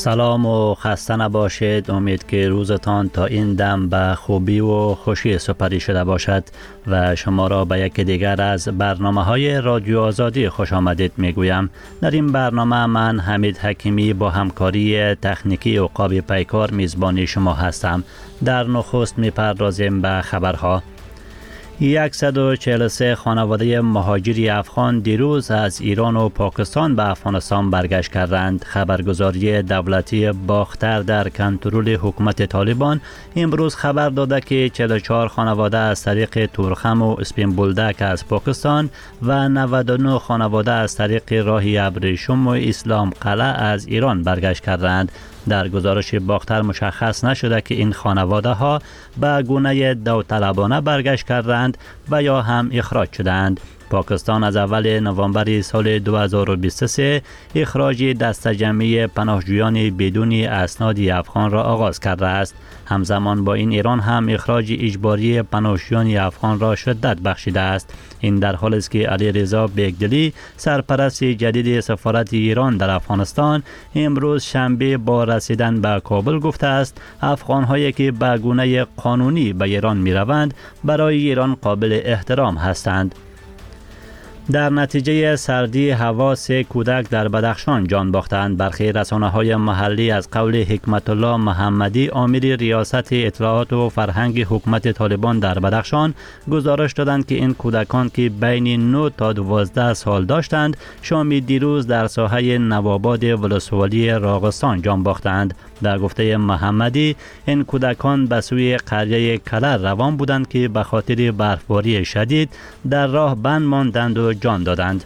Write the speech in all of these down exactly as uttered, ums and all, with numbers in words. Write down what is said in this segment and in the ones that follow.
سلام و خسته نباشید. امید که روزتان تا این دم به خوبی و خوشی سپری شده باشد و شما را به یک دیگر از برنامه های رادیو آزادی خوش آمدید می گویم. در این برنامه من حمید حکیمی با همکاری تکنیکی عقاب پیکار میزبانی شما هستم. در نخست می پردازیم به خبرها. صد و چهل و سه خانواده مهاجری افغان دیروز از ایران و پاکستان به افغانستان برگشت کردند. خبرگزاری دولتی باختر در کنترل حکومت طالبان امروز خبر داده که چهل و چهار خانواده از طریق تورخم و اسپین بولدک از پاکستان و نود و نه خانواده از طریق راه ابریشم و اسلام قلعه از ایران برگشت کردند. در گزارش باختر مشخص نشده که این خانواده ها به گونه داوطلبانه برگشت کردند و یا هم اخراج شدند. پاکستان از اول نوامبر سال دو هزار و بیست و سه اخراج دسته جمعی پناهجویان بدون اسناد افغان را آغاز کرده است. همزمان با این ایران هم اخراج اجباری پناهجویان افغان را شدت بخشیده است. این در حالی است که علی رضا بیگدلی سرپرست جدید سفارت ایران در افغانستان امروز شنبه با رسیدن به کابل گفته است افغان هایی که به گونه قانونی به ایران می روند برای ایران قابل احترام هستند. در نتیجه سردی هوا سه کودک در بدخشان جان باختند. برخی رسانه‌های محلی از قول حکمت الله محمدی آمر ریاست اطلاعات و فرهنگ حکومت طالبان در بدخشان گزارش دادند که این کودکان که بین نه تا دوازده سال داشتند شام دیروز در ساحه نوآباد ولسوالی راغستان جان باختند. در گفته محمدی این کودکان به سوی قریه کلر روان بودند که به خاطر برفباری شدید در راه بند ماندند و جان دادند.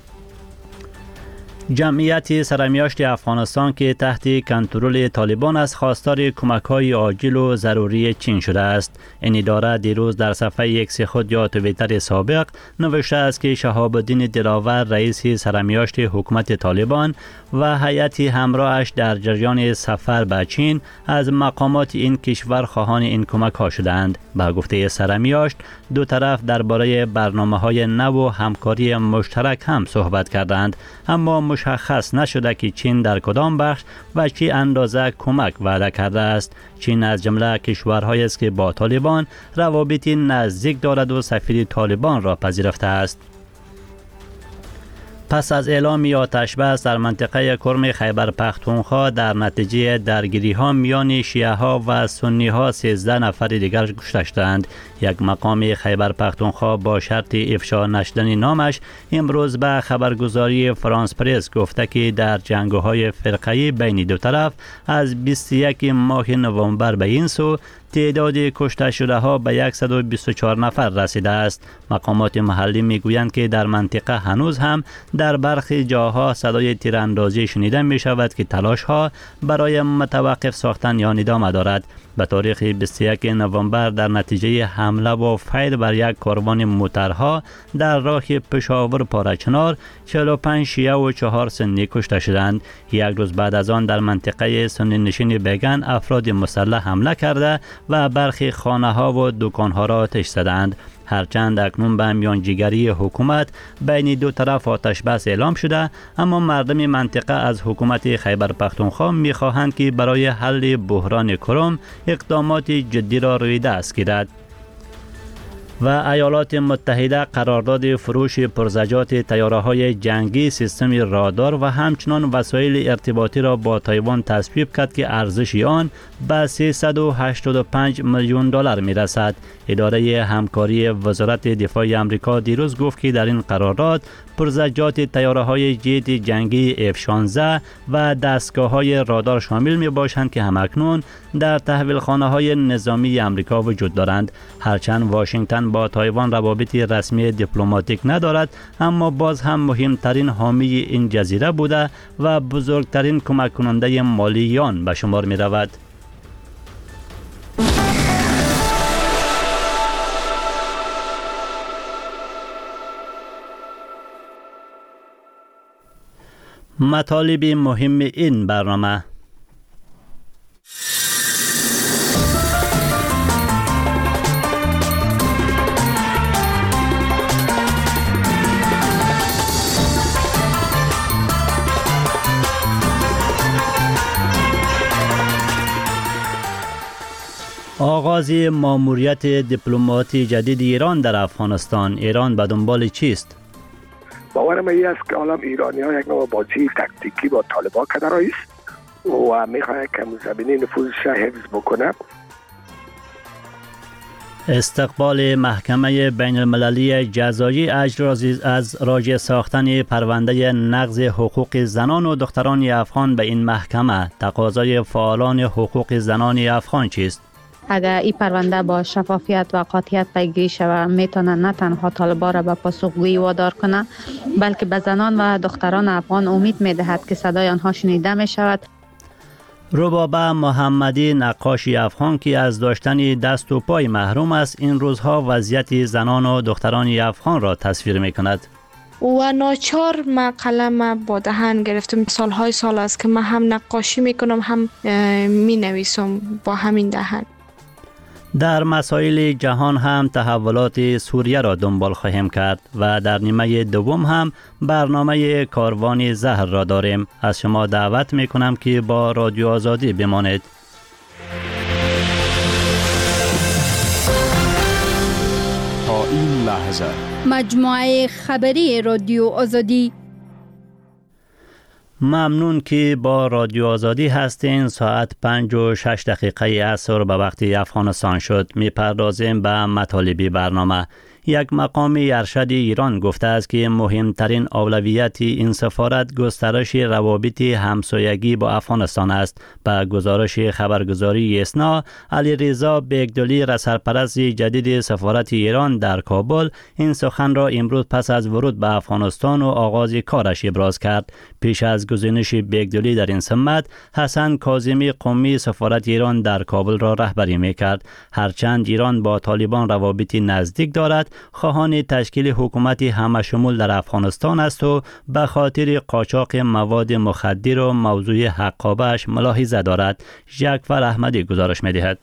جمعیت سرمیاشت افغانستان که تحت کنترل طالبان است خواستار کمک‌های عاجل و ضروری چین شده است. این اداره دیروز در صفحه ایکس خود یا توییتر سابق نوشته است که شهاب الدین دلاور رئیس سرمیاشت حکومت طالبان و هیئت همراهش در جریان سفر به چین از مقامات این کشور خواهان این کمک‌ها شدند. به گفته سرمیاشت دو طرف درباره برنامه‌های نو و همکاری مشترک هم صحبت کردند، اما مشخص نشده که چین در کدام بخش و چه اندازه کمک وعده کرده است. چین از جمله کشورهایی است که با طالبان روابط نزدیک دارد و سفیر طالبان را پذیرفته است. پس از اعلام آتش بس در منطقه کرم خیبر پختونخوا در نتیجه درگیری ها میان شیعه ها و سنی ها سیزده نفر دیگر کشته شدند. یک مقام خیبر پختونخوا با شرط افشا نشدن نامش امروز به خبرگزاری فرانس پرس گفته که در جنگ‌های فرقه‌ای بین دو طرف از بیست و یک ماه نوامبر به این سو تعداد کشته شده ها به صد و بیست و چهار نفر رسیده است. مقامات محلی میگویند که در منطقه هنوز هم در برخی جاها صدای تیراندازی شنیده می شود که تلاش ها برای متوقف ساختن یا ادامه دارد. به تاریخ بیست و یک نوامبر در نتیجه حمله و فیر بر یک کاروان موترها در راه پشاور پارچنار چهل و پنج شیعه و چهار سنی کشته شدند. یک روز بعد از آن در منطقه سنی نشین بیگن افراد مسلح حمله کرده و برخی خانه ها و دکان ها را آتش زدند. هرچند اکنون به میانجیگری حکومت بین دو طرف آتش بس اعلام شده، اما مردم منطقه از حکومت خیبر پختونخوا می‌خواهند که برای حل بحران کرم اقدامات جدی را روی دست گیرد. و ایالات متحده قرارداد فروش پرزجات طیاره‌های جنگی، سیستم رادار و همچنان وسایل ارتباطی را با تایوان تصویب کرد که ارزش آن به سیصد و هشتاد و پنج میلیون دلار میرسد. اداره همکاری وزارت دفاع آمریکا دیروز گفت که در این قرارداد پرزجات طیاره‌های جت جنگی اف شانزده و دستگاه‌های رادار شامل می‌باشند که همکنون در تحویلخانه‌های نظامی آمریکا وجود دارند. هرچند واشنگتن با تایوان روابط رسمی دیپلماتیک ندارد، اما باز هم مهمترین حامی این جزیره بوده و بزرگترین کمک کننده مالی آن به شمار می رود. مطالب مهم این برنامه: آغاز ماموریت دیپلماتی جدید ایران در افغانستان، ایران به دنبال چیست؟ باور من این است که حالا ایرانی ها یک نوع بازی تکتیکی با طالبان کرده رئیس و میخواد که زمینه نفوذش حفظ بکنه. استقبال محکمه بین المللی جزایی از راجع ساختن پرونده نقض حقوق زنان و دختران افغان به این محکمه، تقاضای فعالان حقوق زنان افغان چیست؟ اگر این پرونده با شفافیت و قاطعیت پیگیری شود، میتونه نه تنها طالبان را به پاسخگویی وادار کنه، بلکه به زنان و دختران افغان امید میدهد که صدای آنها شنیده می شود. ربابه محمدی، نقاش افغان که از داشتن دست و پای محروم است، این روزها وضعیت زنان و دختران افغان را تصویر می کند. و ناچار ما قلم با دهن گرفتم. سالهای سال است که من هم نقاشی میکنم هم می نویسم با همین دهن. در مسائل جهان هم تحولات سوریه را دنبال خواهیم کرد و در نیمه دوم هم برنامه کاروان زهر را داریم. از شما دعوت می کنم که با رادیو آزادی بمانید. تا این لحظه مجموعه خبری رادیو آزادی. ممنون که با رادیو آزادی هستین. ساعت پنج و شش دقیقه عصر به وقت افغانستان شد. می پردازیم به مطالب برنامه. یک مقام ارشد ایران گفته است که مهمترین اولویت این سفارت گسترش روابط همسایگی با افغانستان است. به گزارش خبرگزاری اسنا، علیرضا بیگدلی، سرپرست جدید سفارت ایران در کابل، این سخن را امروز پس از ورود به افغانستان و آغاز کارش ابراز کرد. پیش از گزینش بیگدلی در این سمت، حسن کاظمی قمی سفارت ایران در کابل را رهبری می‌کرد. هرچند ایران با طالبان روابط نزدیک دارد، خواهان تشکیل حکومت همشمول در افغانستان است و به خاطر قاچاق مواد مخدر و موضوع حقابه‌اش ملاحظه دارد. ژکفر احمدی گزارش می‌دهد.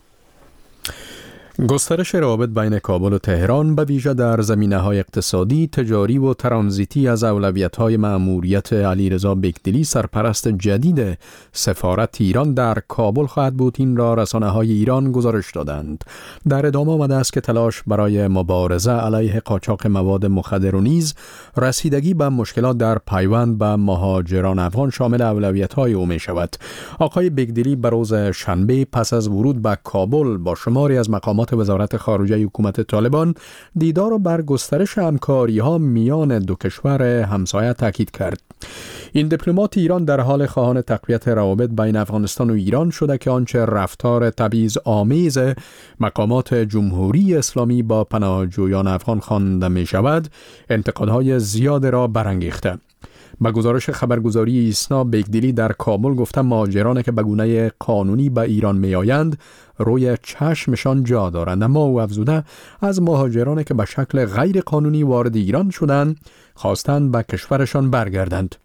گسترش روابط بین کابل و تهران به ویژه در زمینه‌های اقتصادی، تجاری و ترانزیتی از اولویت‌های مأموریت علیرضا بیگدلی، سرپرست جدید سفارت ایران در کابل خواهد بود. این را رسانه‌های ایران گزارش دادند. در ادامه آمده است که تلاش برای مبارزه علیه قاچاق مواد مخدر و نیز رسیدگی به مشکلات در پیوند به مهاجران افغان شامل اولویت‌های او می‌شود. آقای بیگدلی به روز شنبه پس از ورود به کابل با شماری از مقامات وزارت خارجه حکومت طالبان دیدار و بر گسترش همکاری‌ها میان دو کشور همسایه تاکید کرد. این دیپلمات ایران در حال خواهان تقویت روابط بین افغانستان و ایران شده که آنچه رفتار تبعیض آمیز مقامات جمهوری اسلامی با پناهجویان افغان خوانده می شود، انتقادهای زیاد را برانگیخته. با گزارش خبرگزاری ایسنا، بیگدلی در کابل گفته مهاجرانی که به گونه قانونی به ایران می آیند روی چشمشان جا دارند، اما او افزوده از مهاجرانی که به شکل غیر قانونی وارد ایران شدند خواستند به کشورشان برگردند.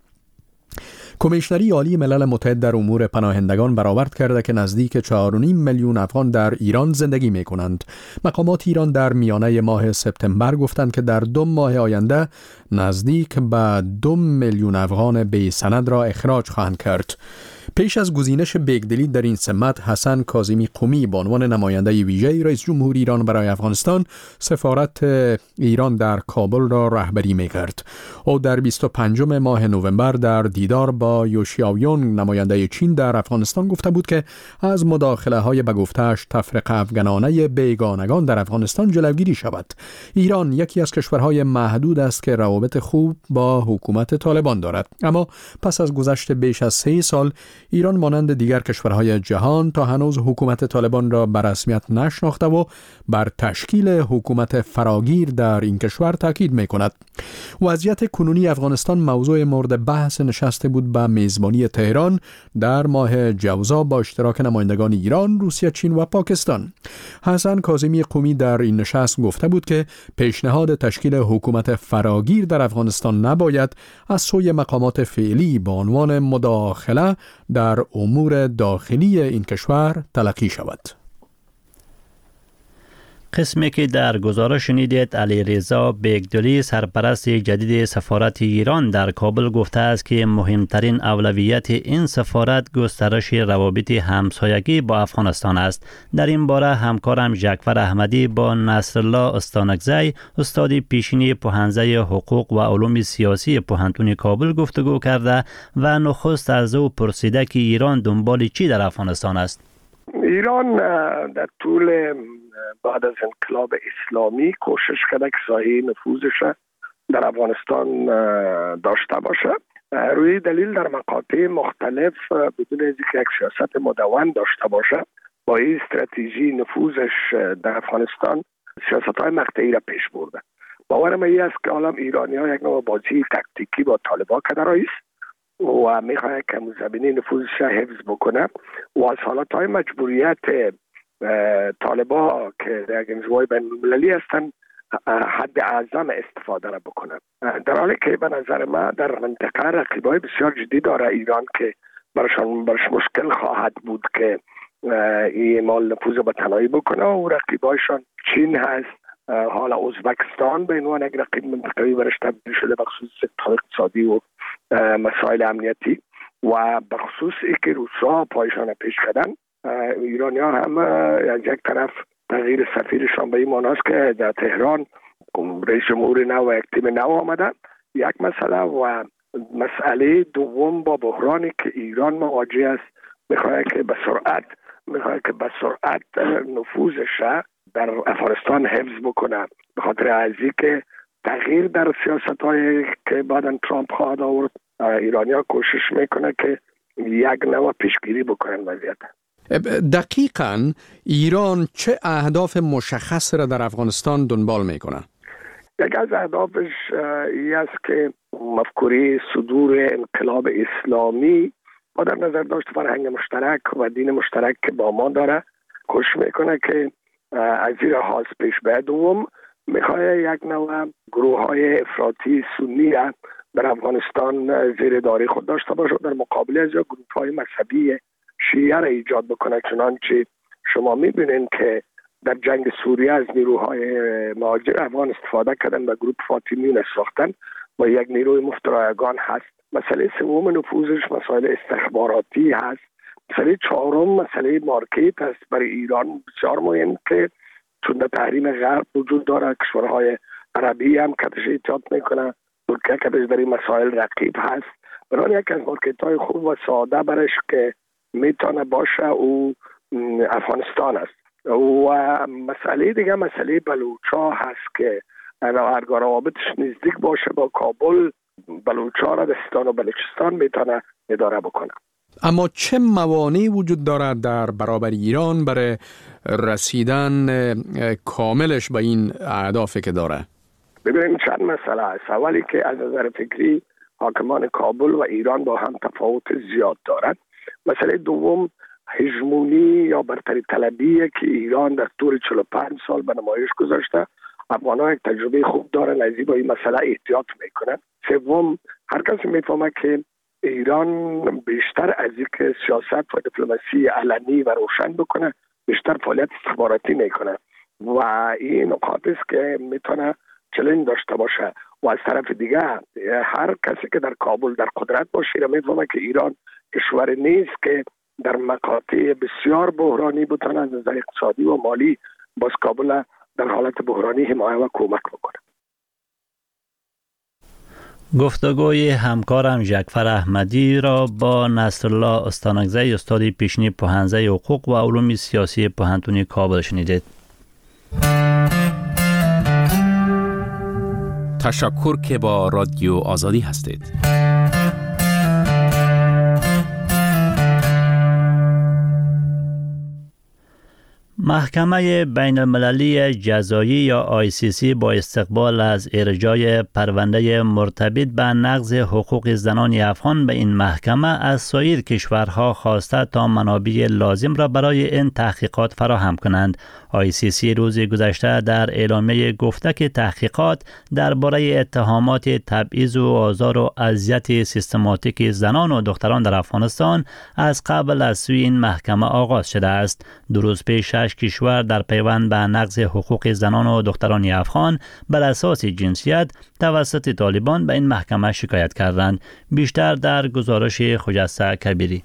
کمیشنری عالی ملل متحد در امور پناهندگان برآورد کرده که نزدیک چهار و نیم میلیون افغان در ایران زندگی می کنند. مقامات ایران در میانه ماه سپتامبر گفتند که در دو ماه آینده نزدیک به دو میلیون افغان بی سند را اخراج خواهند کرد. پیش از گزینش بیگدلی در این سمت، حسن کاظمی قمی به عنوان نماینده ویژه رئیس جمهور ایران برای افغانستان سفارت ایران در کابل را رهبری می‌کرد. او در بیست و پنجم ماه نوامبر در دیدار با یوشیاویونگ نماینده چین در افغانستان گفته بود که از مداخله‌های به گفته‌اش تفرقه افغانانه بیگانگان در افغانستان جلوگیری شود. ایران یکی از کشورهای محدود است که روابط خوب با حکومت طالبان دارد، اما پس از گذشت بیش از سه سال ایران مانند دیگر کشورهای جهان تا هنوز حکومت طالبان را به رسمیت نشناخته و بر تشکیل حکومت فراگیر در این کشور تاکید می‌کند. وضعیت کنونی افغانستان موضوع مورد بحث نشست بود به میزبانی تهران در ماه جوزا با اشتراک نمایندگان ایران، روسیه، چین و پاکستان. حسن کاظمی قمی در این نشست گفته بود که پیشنهاد تشکیل حکومت فراگیر در افغانستان نباید از سوی مقامات فعلی با عنوان مداخله در امور داخلی این کشور تلقی شود. قسمی که در گزارش شنیدید علیرضا بیگدلی سرپرست جدید سفارت ایران در کابل گفته است که مهمترین اولویت این سفارت گسترش روابط همسایگی با افغانستان است. در این باره همکارم جعفر احمدی با نصرالله استانکزی استاد پیشینی پوهنځی حقوق و علوم سیاسی پوهنتون کابل گفتگو کرده و نخست از او پرسیده که ایران دنبال چی در افغانستان است. ایران در طول بعد از انقلاب اسلامی کوشش کرده که ساحه نفوذش در افغانستان داشته باشه. روی دلیل در مقاطع مختلف بدون اینکه یک سیاست مدون داشته باشه با این استراتژی نفوذش در افغانستان سیاست‌های مقطعی را پیش برده. باورم این است که حالا ایرانی‌ها یک نوع بازی تاکتیکی با طالبان کرده است و میخواد که زمینه نفوذش حفظ بکنه و از حالتهای مجبوریت طالبان که در انزوای بین المللی هستن حد اعظم استفاده را بکنه، در حالی که به نظر من در منطقه رقیبای بسیار جدی داره ایران که برشان برش مشکل خواهد بود که این مال نفوذ به تنهایی بکنه و رقیبایشان چین هست، حالا ازبکستان به عنوان یک رقیب منطقه‌ای برش تبدیل شده به خصوص اقتصادی و مسائل امنیتی و به خصوص ای که روسا پایشان پیش کردن. ایرانی ها هم از یک طرف تغییر سفیرشان به این معناست که در تهران رئیس جمهور نو و یک تیم نو آمدن، یک مسئله و مسئله دوم با بحرانی که ایران مواجه است میخواد که به سرعت میخواد که به سرعت نفوذش در افغانستان حفظ بکنه، به خاطر ازی که تغییر در سیاست هایی که بعداً ترامپ خواهد آورد. ایرانی ها کوشش میکنه که یک نوع پیشگیری بکنن وضعیت. دقیقاً ایران چه اهداف مشخص را در افغانستان دنبال میکنه؟ یک از اهدافش این است که مفکوره صدور انقلاب اسلامی با در نظر داشت فرهنگ مشترک و دین مشترک که با ما داره کوشش میکنه که از این راه پیش بره. دوم میخواد یک نوع گروه های افراطی سنی را در افغانستان زیر داری خود داشته باشه، در مقابل از گروه های مذهبی شیعه را ایجاد بکنه. چنانچه شما میبینید که در جنگ سوریه از نیروهای مهاجر افغان استفاده کردن و گروه فاطمیون ساختن و یک نیروی مفترایگان هست. مسئله سوم نفوذش مسائل استخباراتی هست. مسئله چهارم مسئله مارکت است برای ایران بسیار مهم که چون در تحریم غرب وجود داره، کشورهای عربی هم کتش ایجاد میکنه، ترکیه کتش در این مسائل رقیب هست. برای یک از مارکت های خوب و ساده برش که میتونه باشه او افغانستان است. و مسئله دیگه مسئله بلوچا هست که هرگاه روابطش نزدیک باشه با کابل، بلوچا را دستان و بلوچستان میتونه اداره بکنه. اما چه موانعی وجود دارد در برابر ایران برای رسیدن کاملش به این اهدافی که داره؟ ببینید چند مسئله است. اولی که از نظر فکری حاکمان کابل و ایران با هم تفاوت زیاد دارد. مسئله دوم هژمونی یا برتری طلبی که ایران در طول چهل و پنج سال به نمایش گذاشته. افغان‌ها یک تجربه خوب دارن، از این با این مسئله احتیاط میکنن. سوم هر کسی میفهمه که ایران بیشتر از اینکه سیاست و دیپلماسی علنی و روشن بکنه بیشتر فعالیت استخباراتی میکنه و این نکات است که میتونه چالش داشته باشه. و از طرف دیگه هر کسی که در کابل در قدرت باشه میفهمه که ایران کشور نیست که در مقاطع بسیار بحرانی بتونه از نظر اقتصادی و مالی باز کابل در حالت بحرانی حمایت و کمک بکنه. گفتگوی همکارم جعفر احمدی را با نصرالله استانکزی استاد پیشینی پوهنځی حقوق و علوم سیاسی پوهنتون کابل شنیدید. تشکر که با رادیو آزادی هستید. محکمه بین المللی جزایی یا آی سی سی با استقبال از ارجاع پرونده مرتبط به نقض حقوق زنان افغان به این محکمه از سایر کشورها خواسته تا منابع لازم را برای این تحقیقات فراهم کنند. آی سی سی روز گذشته در اعلامیه گفته که تحقیقات درباره اتهامات تبعیض و آزار و اذیت سیستماتیک زنان و دختران در افغانستان از قبل از سوی این محکمه آغاز شده است. دو روز پیش شش کشور در پیوند به نقض حقوق زنان و دختران افغان بر اساس جنسیت توسط طالبان به این محکمه شکایت کردند. بیشتر در گزارش خجسته کبیری.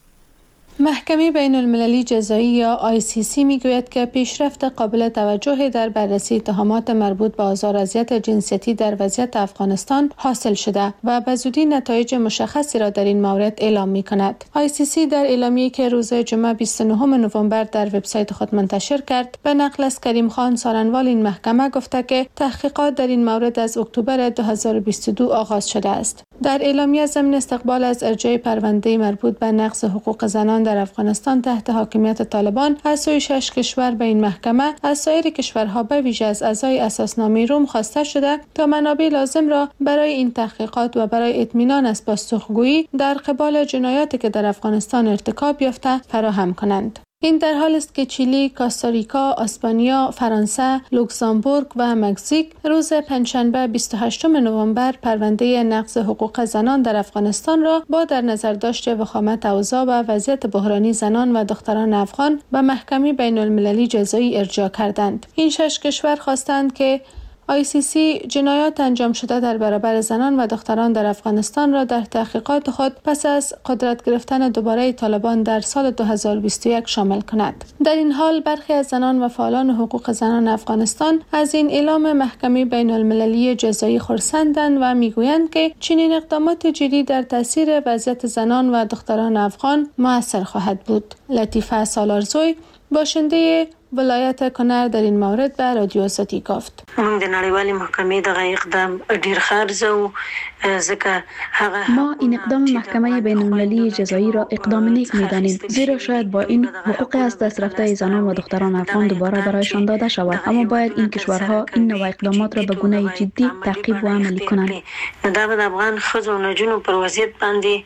محکمه بین المللی جزایی یا آی سی سی میگوید که پیشرفت قابل توجهی در بررسی اتهامات مربوط به آزار و اذیت جنسیتی در وضعیت افغانستان حاصل شده و به زودی نتایج مشخصی را در این مورد اعلام می کند. آی سی سی در اعلامیه‌ای که روز جمعه بیست و نهم نوامبر در وبسایت خود منتشر کرد به نقل از کریم خان سارنوال این محکمه گفته که تحقیقات در این مورد از اکتبر دو هزار و بیست و دو آغاز شده است. در اعلامیه ضمن استقبال از ارجاع پرونده مربوط به نقض حقوق زنان در افغانستان تحت حاکمیت طالبان از سوی شش کشور به این محکمه از سایر کشورها به ویژه از اعضای اساسنامه روم خواسته شده تا منابع لازم را برای این تحقیقات و برای اطمینان از پاسخگویی در قبال جنایاتی که در افغانستان ارتکاب یافته فراهم کنند. این در حال است که چیلی، کاستاریکا، اسپانیا، فرانسه، لوکزامبورگ و مکزیک روز پنجشنبه بیست و هشتم نوامبر پرونده نقض حقوق زنان در افغانستان را با در نظر داشت وخامت اوضاع و وضعیت بحرانی زنان و دختران افغان به محکمه بین المللی جزایی ارجاع کردند. این شش کشور خواستند که آی سی سی جنایات انجام شده در برابر زنان و دختران در افغانستان را در تحقیقات خود پس از قدرت گرفتن دوباره طالبان در سال دو هزار و بیست و یک شامل کند. در این حال برخی از زنان و فعالان حقوق زنان افغانستان از این اعلام محکمه بین المللی جزایی خرسندند و میگویند که چنین اقدامات جدی در تاثیر وضعیت زنان و دختران افغان مؤثر خواهد بود. لطیفه سالارزوی باشنده ولایت کنر در این مورد به رادیو آزادی گفت: موږ د نړیوالې محکمې دغه اقدام ډیر خارزو ځکه هغه ما این اقدام محکمه بین المللی جزایی را اقدام نیک می‌دانیم، زیرا شاید با این حقوق از دست رفته زنان و دختران افغان دوباره برایشان داده شود، اما باید این کشورها این نوع اقدامات را به گونه جدی تعقیب و عملی کنند. دا به افغان ښځو او نجونو پر وضعیت باندې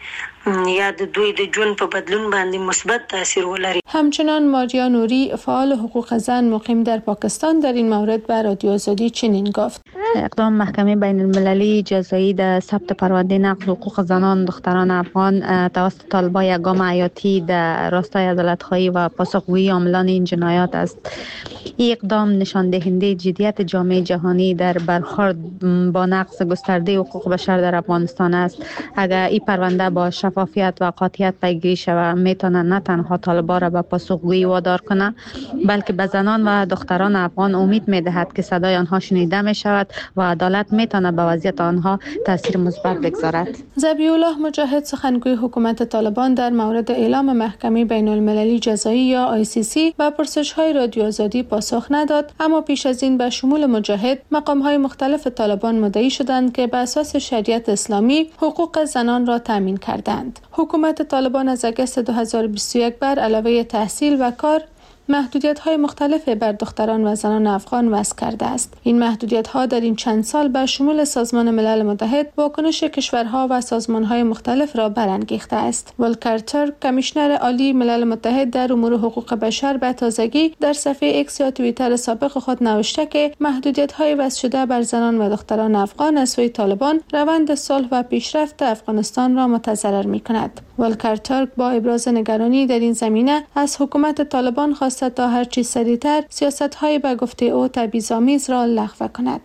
یا د دوی د ژوند په بدلون باندې مثبت تاثیر ولري. همچنان ماریا نوری فعال حقوق زن مقیم در پاکستان در این مورد به رادیو آزادی چنین گفت: اقدام محکمه بین المللی جزایی در ثبت پرونده نقض حقوق زنان دختران افغان توسط طالبان یک گام حیاتی در راستای عدالت‌خواهی و پاسخگویی عاملان این جنایات است. این اقدام نشان دهنده جدیت جامعه جهانی در برخورد با نقض گسترده حقوق بشر در افغانستان است. اگر این پرونده با شفافیت و قاطعیت پیگیری شود، میتونه نه تنها طالبان را به پاسخگویی وادار کنه، بلکه به زنان و دختران افغان امید میدهد که صدای آنها شنیده می شود و عدالت میتونه به وضعیت آنها تاثیر مثبت بگذارد. ذبیح الله مجاهد سخنگوی حکومت طالبان در مورد اعلام محکمه بین المللی جزایی یا آی سی سی و پرسش‌های رادیو آزادی پاسخ نداد، اما پیش از این به شمول مجاهد مقام‌های مختلف طالبان مدعی شدند که به اساس شریعت اسلامی حقوق زنان را تامین کردند. حکومت طالبان از آگوست دو هزار و بیست و یک بر علاوه تحصیل و کار محدودیت‌های مختلف بر دختران و زنان افغان وضع کرده است. این محدودیت‌ها در این چند سال به شمول سازمان ملل متحد، واکنش کشورها و سازمان‌های مختلف را برانگیخته است. ولکر ترک، کمیشنر عالی ملل متحد در امور حقوق بشر، به تازگی در صفحه ایکس یا توییتر سابق خود نوشته که محدودیت‌های وضع شده بر زنان و دختران افغان از سوی طالبان روند صلح و پیشرفت افغانستان را متضرر می‌کند. ولکر ترک با ابراز نگرانی در این زمینه از حکومت طالبان خواست تا هر چیز سریعتر سیاست‌های به گفته او تبعیض‌آمیز را لغو کند.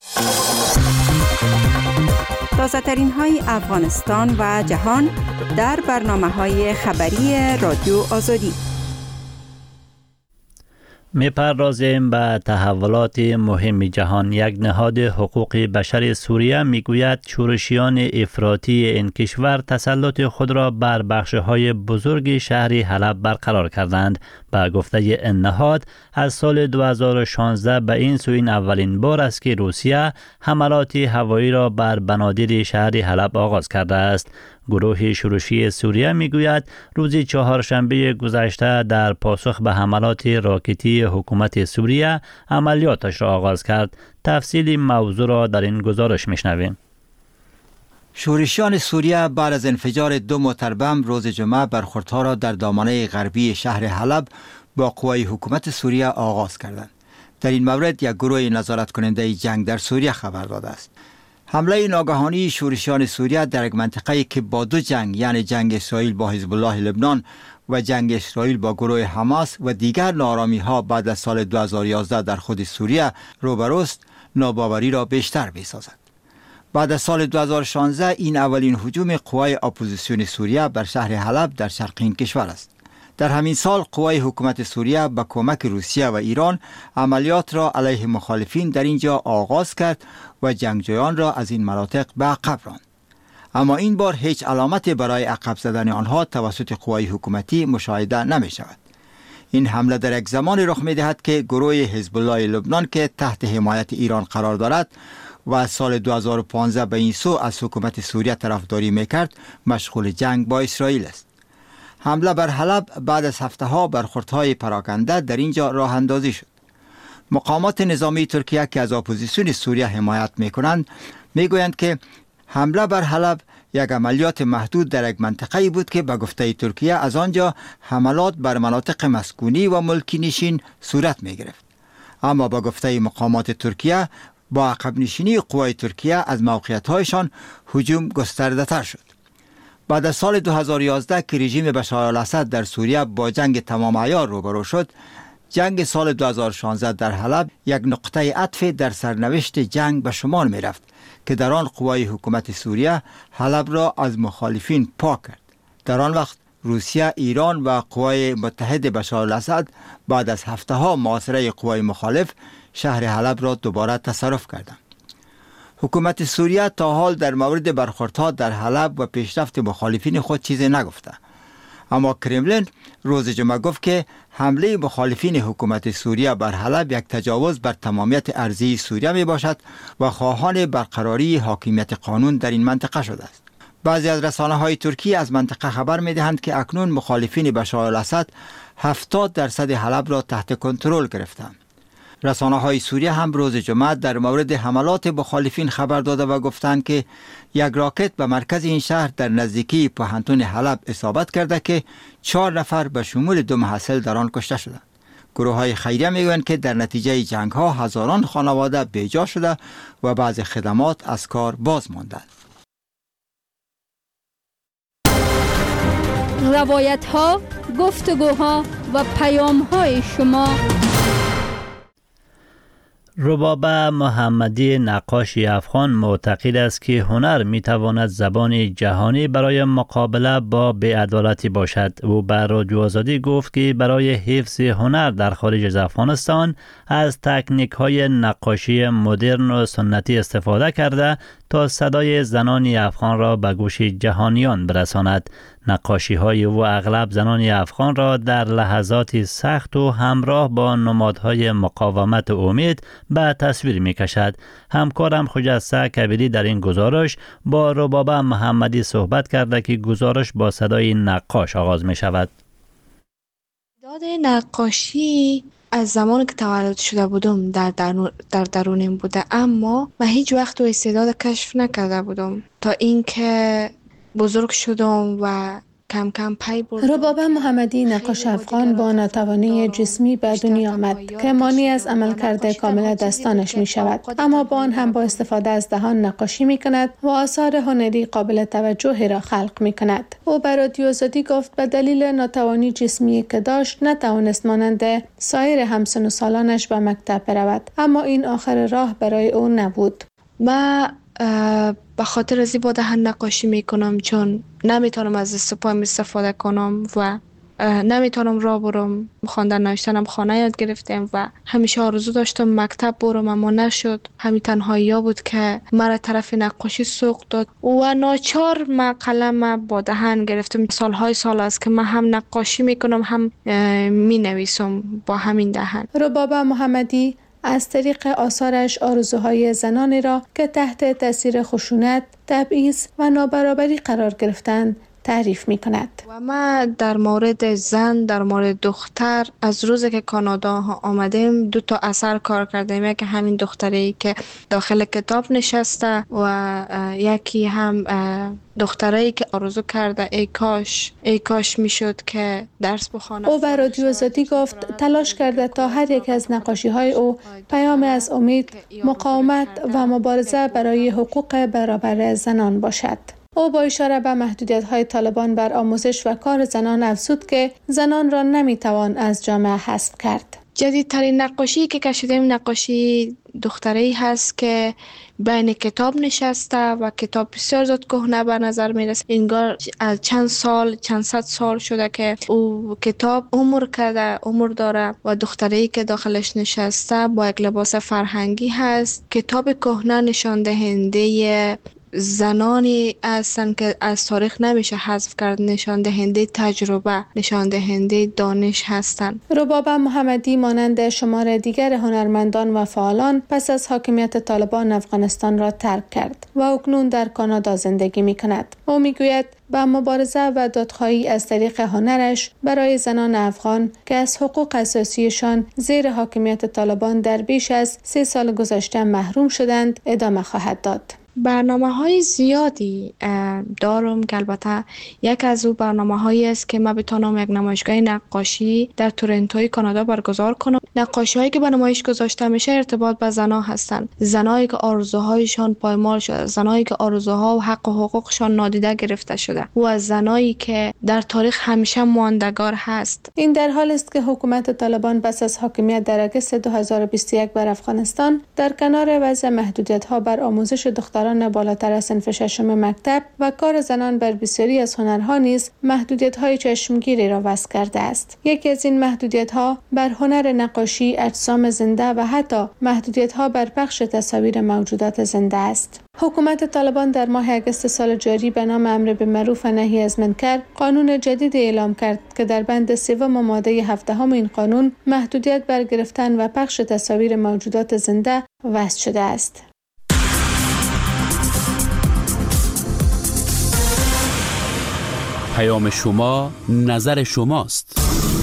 تازه‌ترین های افغانستان و جهان در برنامه‌های خبری رادیو آزادی. می‌پردازیم به تحولات مهم جهان. یک نهاد حقوق بشر سوریه میگوید شورشیان افراطی این کشور تسلط خود را بر بخش‌های بزرگ شهر حلب برقرار کردند. به گفته این نهاد از سال دو هزار و شانزده به این سو این اولین بار است که روسیه حملات هوایی را بر بنادر شهر حلب آغاز کرده است. گروه شورشی سوریه میگوید روز چهارشنبه گذشته در پاسخ به حملات راکتی حکومت سوریه عملیاتش را آغاز کرد. تفصیل موضوع را در این گزارش میشنویم. شورشیان سوریه بعد از انفجار دو موتر بمب روز جمعه برخوردها را در دامنه غربی شهر حلب با قوای حکومت سوریه آغاز کردند. در این مورد یک گروه نظارت کننده جنگ در سوریه خبر داده است. حمله ناگهانی شورشیان سوریه در یک منطقه‌ای که با دو جنگ، یعنی جنگ اسرائیل با حزب الله لبنان و جنگ اسرائیل با گروه حماس و دیگر نارامی‌ها بعد از سال دو هزار و یازده در خود سوریه روبروست، ناباوری را بیشتر می‌سازد. بعد از سال دو هزار و شانزده این اولین هجوم قوای اپوزیسیون سوریه بر شهر حلب در شرق این کشور است. در همین سال قوای حکومت سوریه با کمک روسیه و ایران عملیات را علیه مخالفین در اینجا آغاز کرد و جنگجویان را از این مناطق به عقب راند. اما این بار هیچ علامتی برای عقب زدن آنها توسط قوای حکومتی مشاهده نمی شود. این حمله در یک زمان رخ می دهد که گروه حزب الله لبنان که تحت حمایت ایران قرار دارد و از سال دو هزار و پانزده به این سو از حکومت سوریه طرفداری می کرد مشغول جنگ با اسرائیل است. حمله بر حلب بعد از هفته ها برخوردهای پراکنده در اینجا راه اندازی شد. مقامات نظامی ترکیه که از اپوزیسیون سوریه حمایت می کنند می گویند که حمله بر حلب یک عملیات محدود در یک منطقه‌ای بود که به گفته ترکیه از آنجا حملات بر مناطق مسکونی و ملکی نشین صورت می گرفت. اما به گفته مقامات ترکیه با عقب نشینی قوای ترکیه از موقعیت‌هایشان هجوم گسترده تر شد. بعد از سال دو هزار و یازده که رژیم بشار الاسد در سوریه با جنگ تمام عیار روبرو شد، جنگ سال دو هزار و شانزده در حلب یک نقطه عطف در سرنوشت جنگ به شمار می رفت که در آن قوای حکومت سوریه حلب را از مخالفین پاک کرد. در آن وقت روسیه، ایران و قوای متحد بشار الاسد بعد از هفته ها محاصره قوای مخالف شهر حلب را دوباره تصرف کردند. حکومت سوریه تا حال در مورد برخوردها در حلب و پیشرفت مخالفین خود چیزی نگفته. اما کرملین روز جمعه گفت که حمله مخالفین حکومت سوریه بر حلب یک تجاوز بر تمامیت ارضی سوریه می باشد و خواهان برقراری حاکمیت قانون در این منطقه شده است. بعضی از رسانه های ترکی از منطقه خبر می دهند که اکنون مخالفین بشار الاسد هفتاد درصد حلب را تحت کنترل گرفتند. رسانه های سوریه هم روز جمعه در مورد حملات مخالفین خبر داده و گفتند که یک راکت به مرکز این شهر در نزدیکی پوهنتون حلب اصابت کرده که چهار نفر به شمول دو محصل در آن کشته شدند. گروه های خیریه میگویند که در نتیجه جنگ ها هزاران خانواده بیجا شده و بعضی خدمات از کار باز ماندند. روایت ها، گفتگوها و پیام های شما. ربابه محمدی نقاش افغان معتقد است که هنر می تواند زبان جهانی برای مقابله با بی‌عدالتی باشد. او به رادیو آزادی گفت که برای حفظ هنر در خارج از افغانستان از تکنیک های نقاشی مدرن و سنتی استفاده کرده تا صدای زنان افغان را به گوش جهانیان برساند. نقاشی های او اغلب زنان افغان را در لحظات سخت و همراه با نمادهای مقاومت و امید به تصویر می کشد. همکارم خجسته کبیری در این گزارش با ربابه محمدی صحبت کرده که گزارش با صدای نقاش آغاز می شود. داد نقاشی از زمان که تولد شده بودم در, در, در درونم بوده، اما من هیچ وقت و استعداد کشف نکرده بودم تا اینکه بزرگ شدم و کم کم پی بردم. ربابه محمدی نقاش افغان با ناتوانی جسمی به دنیا آمد که مانع از عملکرد کامل دستانش می شود، اما با آن هم با استفاده از دهان نقاشی می کند و آثار هنری قابل توجهی را خلق می کند. او به رادیو آزادی گفت به دلیل ناتوانی جسمی که داشت نتوانست مانند سایر همسن و سالانش به مکتب برود، اما این آخر راه برای او نبود. ما به خاطر از با دهن نقاشی میکنم چون نمیتونم از دست‌وپایم استفاده کنم و نمیتونم راه برم. خواندن نوشتنم خانه یاد گرفتم و همیشه آرزو داشتم مکتب برم، اما نشد. همین تنهایی ها بود که مرا طرف نقاشی سوق داد و ناچار ما قلم با دهن گرفتم. سالهای سال است که من هم نقاشی میکنم هم می نویسم با همین دهن. ربابه محمدی از طریق آثارش آرزوهای زنانی را که تحت تاثیر خشونت، تبعیض و نابرابری قرار گرفتند تعریف می کند. و ما در مورد زن، در مورد دختر، از روزی که کانادا ها آمدیم دو تا اثر کار کردیم. یکی همین دختری که داخل کتاب نشسته و یکی هم دختری که آرزو کرده ای کاش ای کاش میشد که درس بخوانه. او به رادیو آزادی گفت تلاش کرده تا هر یک از نقاشی های او پیام از امید، مقاومت و مبارزه برای حقوق برابر زنان باشد. او با اشاره به محدودیت‌های طالبان بر آموزش و کار زنان افزود که زنان را نمیتوان از جامعه حذف کرد. جدیدترین نقاشی که کشیدیم نقاشی دختری هست که بین کتاب نشسته و کتاب بسیار زیاد کهنه به نظر میرسه. انگار از چند سال چند صد سال شده که او کتاب عمر کرده، عمر داره و دختری که داخلش نشسته با یک لباس فرهنگی هست. کتاب کهنه نشان دهنده زنانی هستند که از تاریخ نمیشه حذف کرد، نشان دهنده تجربه، نشان دهنده دانش هستند. رباب محمدی مانند شمار دیگر هنرمندان و فعالان پس از حاکمیت طالبان افغانستان را ترک کرد و اکنون در کانادا زندگی می کند. او می گوید با مبارزه و دادخواهی از طریق هنرش برای زنان افغان که از حقوق اساسیشان زیر حاکمیت طالبان در بیش از سه سال گذشته محروم شدند ادامه خواهد داد. برنامه های زیادی دارم که البته یک از او برنامه هایی است که من بتونم یک نمایشگاه نقاشی در تورنتوی کانادا برگزار کنم. نقاشی هایی که به نمایش گذاشته میشه ارتباط به زنان هستند، زنایی که آرزوهایشان پایمال شده، زنایی که آرزوها و حق و حقوقشان نادیده گرفته شده و از زنایی که در تاریخ همیشه ماندگار هست. این در حال است که حکومت طالبان پس از حاکمیت در آگوست دو هزار و بیست و یک بر افغانستان در کنار وضع محدودیت ها بر آموزش دختران بالاتر از صنف ششم مکتب و کار زنان بر بسیاری از هنرها نیز محدودیت‌های چشمگیری را وضع کرده است. یکی از این محدودیت‌ها بر هنر نقاشی، اجسام زنده و حتی محدودیت‌ها بر پخش تصاویر موجودات زنده است. حکومت طالبان در ماه اگست سال جاری به نام امر بالمعروف و نهی از منکر قانون جدید اعلام کرد که در بند سوم ماده هفدهم این قانون محدودیت بر گرفتن و پخش تصاویر موجودات زنده وضع شده است. پیام شما، نظر شماست.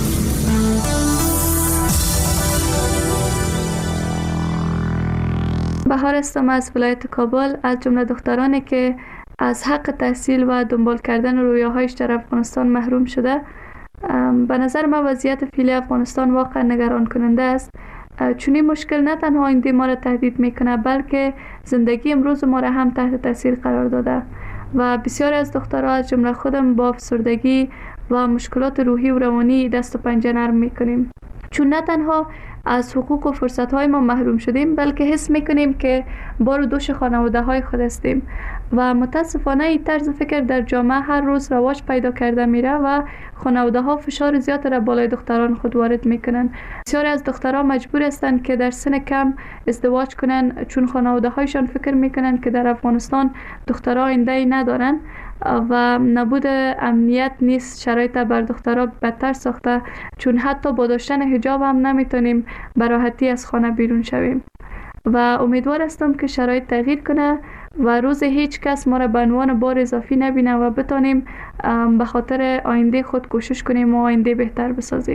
بهار هستم از ولایت کابل، از جمله دخترانی که از حق تحصیل و دنبال کردن رویاهایش در افغانستان محروم شده. به نظر من وضعیت فعلی افغانستان واقعا نگران کننده است. چون این مشکل نه تنها آینده ما را تهدید میکنه بلکه زندگی امروز ما را هم تحت تاثیر قرار داده و بسیاری از دخترها از جمله خودم با افسردگی و مشکلات روحی و روانی دست و پنجه نرم میکنیم. چون نه تنها از حقوق و فرصت‌های ما محروم شدیم بلکه حس میکنیم که بار و دوش خانواده‌های خود هستیم و متاسفانه این طرز فکر در جامعه هر روز رواج پیدا کرده میره و خانواده‌ها فشار زیاد را بالای دختران خود وارد میکنن. بسیاری از دخترها مجبور هستند که در سن کم ازدواج کنن چون خانواده‌هایشان فکر میکنن که در افغانستان دخترها آینده‌ای ندارن و نبود امنیت نیست شرایط بر دخترها بدتر ساخته، چون حتی با داشتن حجاب هم نمیتونیم به راحتی از خانه بیرون شویم و امیدوار هستم که شرایط تغییر کنه و روز هیچ کس ما را به عنوان بار اضافی نبینه و بتونیم به خاطر آینده خود کوشش کنیم و آینده بهتر بسازیم.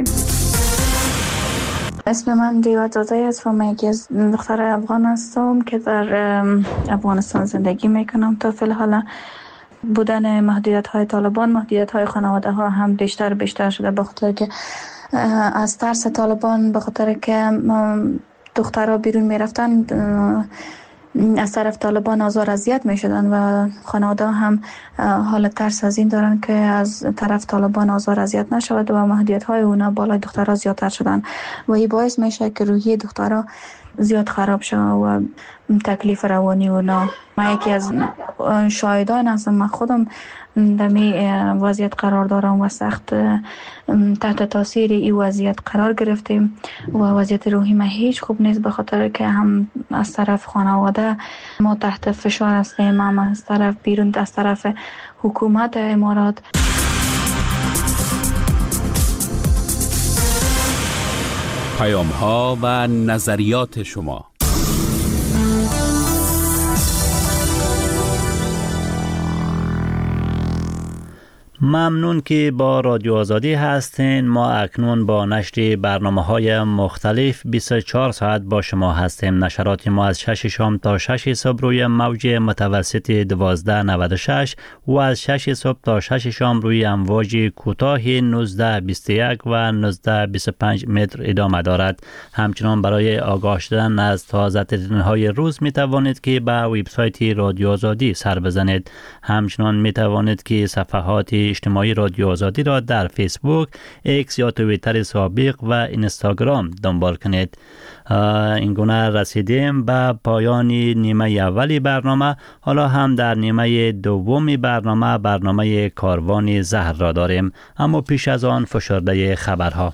اسم من دیوت زاده است و من یکی از دختر افغان هستم که در افغانستان زندگی میکنم. تا فی الحال بودن محدودیت های طالبان، محدودیت های خانواده ها هم بیشتر بیشتر شده به خاطر که از ترس طالبان، به خاطر که دخترها بیرون می رفتن از طرف طالبان آزار اذیت می شدن و خانواده هم حال ترس از این دارن که از طرف طالبان آزار اذیت نشود و محدودیت های اونا بالای دخترها زیادتر شدن و این باعث میشه که روحی دخترها زیاد خراب شد و تکلیف روانی اونا. من یکی از شاهدان هستم، من خودم در می وضعیت قرار دارم و سخت تحت تاثیر این وضعیت قرار گرفتیم و وضعیت روحی ما هیچ خوب نیست به خاطر که هم از طرف خانواده ما تحت فشار هستیم، هم از طرف بیرون از طرف حکومت امارات. پیام ها و نظریات شما. ممنون که با رادیو آزادی هستین. ما اکنون با نشر برنامه‌های مختلف بیست و چهار ساعت با شما هستیم. نشرات ما از شش شام تا شش صبح روی موج متوسط دوازده نود و شش و از شش صبح تا شش شام روی امواج کوتاه نوزده بیست و یک و نوزده بیست و پنج متر ادامه دارد. همچنان برای آگاه شدن از تازه ترین‌های روز می توانید که به وبسایت رادیو آزادی سر بزنید. همچنان می توانید که صفحات اجتماعی رادیو آزادی را در فیسبوک، ایکس یا توییتر سابق و اینستاگرام دنبال کنید. این گونه رسیدیم به پایان نیمه اولی برنامه. حالا هم در نیمه دومی برنامه برنامه کاروان زهر را داریم، اما پیش از آن فشرده خبرها.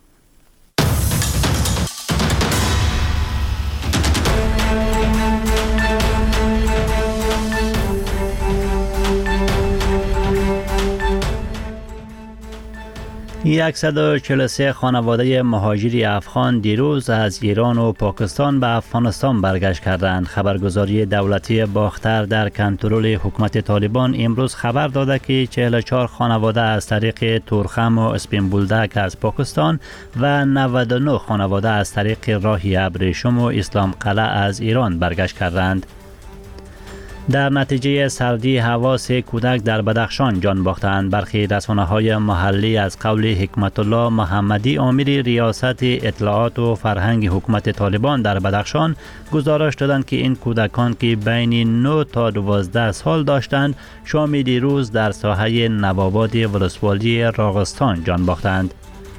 صد و چهل و سه خانواده مهاجری افغان دیروز از ایران و پاکستان به افغانستان برگشت کردند. خبرگزاری دولتی باختر در کنترل حکومت طالبان امروز خبر داده که چهل و چهار خانواده از طریق تورخم و اسپین بولدک از پاکستان و نود و نه خانواده از طریق راه ابریشم و اسلام قلعه از ایران برگشت کردند. در نتیجه سردی هوا سه کودک در بدخشان جان باختند. برخی رسانه‌های محلی از قول حکمت الله محمدی امیر ریاست اطلاعات و فرهنگ حکومت طالبان در بدخشان گزارش دادند که این کودکان که بین نه تا دوازده سال داشتند شام دیروز در ساحه نوآباد ولسوالی راغستان جان باختند.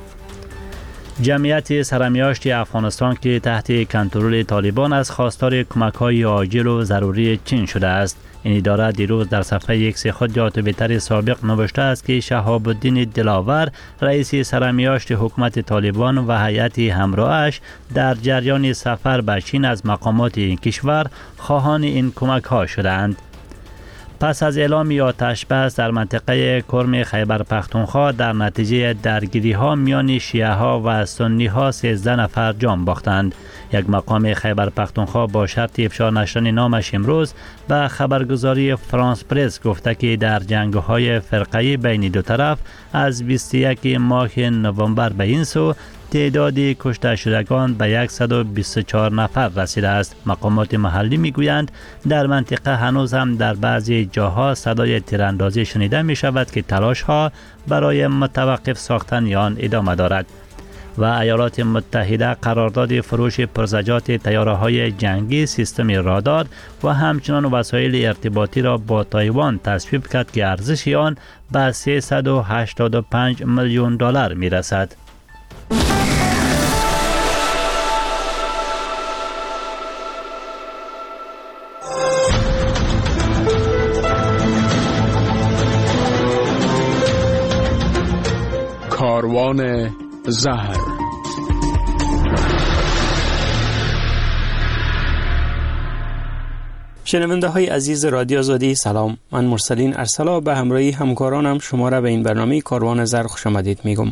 جمعیت سرمیاشت افغانستان که تحت کنترل طالبان از خواستار کمک‌های عاجل و ضروری چین شده است. این اداره دیروز در صفحه ایکس خود یا توییتر سابق نوشته است که شهاب الدین دلاور رئیس سرمیاشت حکومت طالبان و هیئت همراهش در جریان سفر به چین از مقامات این کشور خواهان این کمک‌ها شدند. پس از اعلام آتش بس در منطقه کرم خیبر پختونخوا در نتیجه درگیری ها میان شیعه ها و سنی ها سیزده نفر جان باختند. یک مقام خیبر پختونخوا با شرط افشا نشدن نامش امروز به خبرگزاری فرانس پرس گفته که در جنگ های فرقه‌ای بین دو طرف از بیست و یک ماه نوامبر به این سو تعداد کشته شدگان به صد و بیست و چهار نفر رسیده است. مقامات محلی میگویند در منطقه هنوز هم در بعضی جاها صدای تیراندازی شنیده می شود که تلاش ها برای متوقف ساختن آن ادامه دارد. و ایالات متحده قرارداد فروش پرزجات طیاره‌های جنگی، سیستم رادار و همچنان وسایل ارتباطی را با تایوان تصویب کرد که ارزش آن به سیصد و هشتاد و پنج میلیون دلار می رسد. کاروان زهر. شنونده های عزیز رادیو آزادی سلام. من مرسلین ارسلا به همراهی همکارانم شما را به این برنامه کاروان زهر خوش آمدید میگم.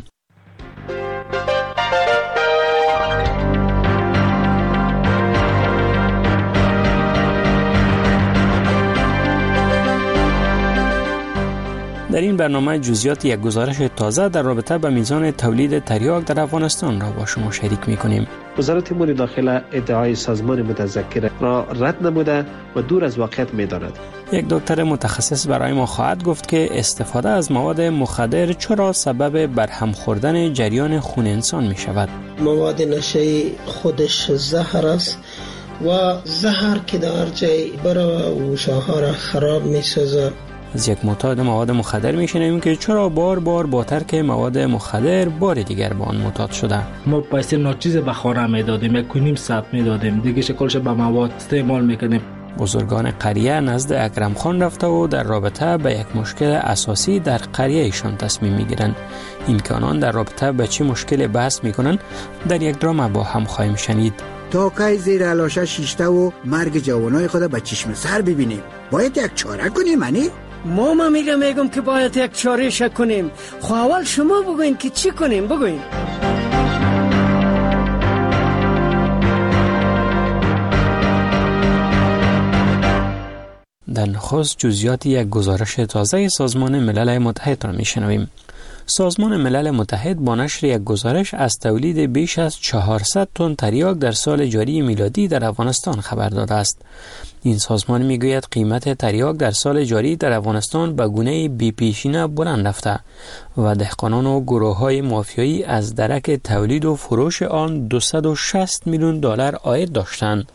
در این برنامه جزئیات یک گزارش تازه در رابطه با میزان تولید تریاک در افغانستان را با شما شریک می‌کنیم. وزارت امور داخله ادعای سازمان متذکر را رد نموده و دور از واقعیت می‌داند. یک دکتر متخصص برای ما خواهد گفت که استفاده از مواد مخدر چرا سبب برهم خوردن جریان خون انسان می‌شود. مواد نشه‌ای خودش زهر است و زهر که در جای برای گوشه‌ها را خراب می‌سازد. از یک معتاد مواد مخدر میشنیم که چرا بار بار با ترک مواد مخدر بار دیگر با آن معتاد شده. ما پیسه ناچیز به خانه میدادیم، یک کنیم ساعت میدادیم، دیگه شکلش به مواد استعمال میکنیم. بزرگان قریه نزد اکرم خان رفته و در رابطه به یک مشکل اساسی در قریه ایشان تصمیم میگیرند. این که آنان در رابطه به چه مشکل بحث میکنن در یک درام با هم خواهیم شنید. تا که زیر علاشه شیشته و مرگ جوانای خود به چشم سر ببینیم، باید یک چاره کنیم. منی ما ما میگم میگم که باید یک چاره شک کنیم. خب اول شما بگوین که چی کنیم. بگوین. در در نخست جزئیات یک گزارش تازه سازمان ملل متحد را میشنویم. سازمان ملل متحد با نشر یک گزارش از تولید بیش از چهارصد تن تریاک در سال جاری میلادی در افغانستان خبر داده است. این سازمان میگوید قیمت تریاک در سال جاری در افغانستان به گونه بی پیشینه بلند رفته و دهقانان و گروه‌های مافیایی از درک تولید و فروش آن دویست و شصت میلیون دلار عاید داشتند.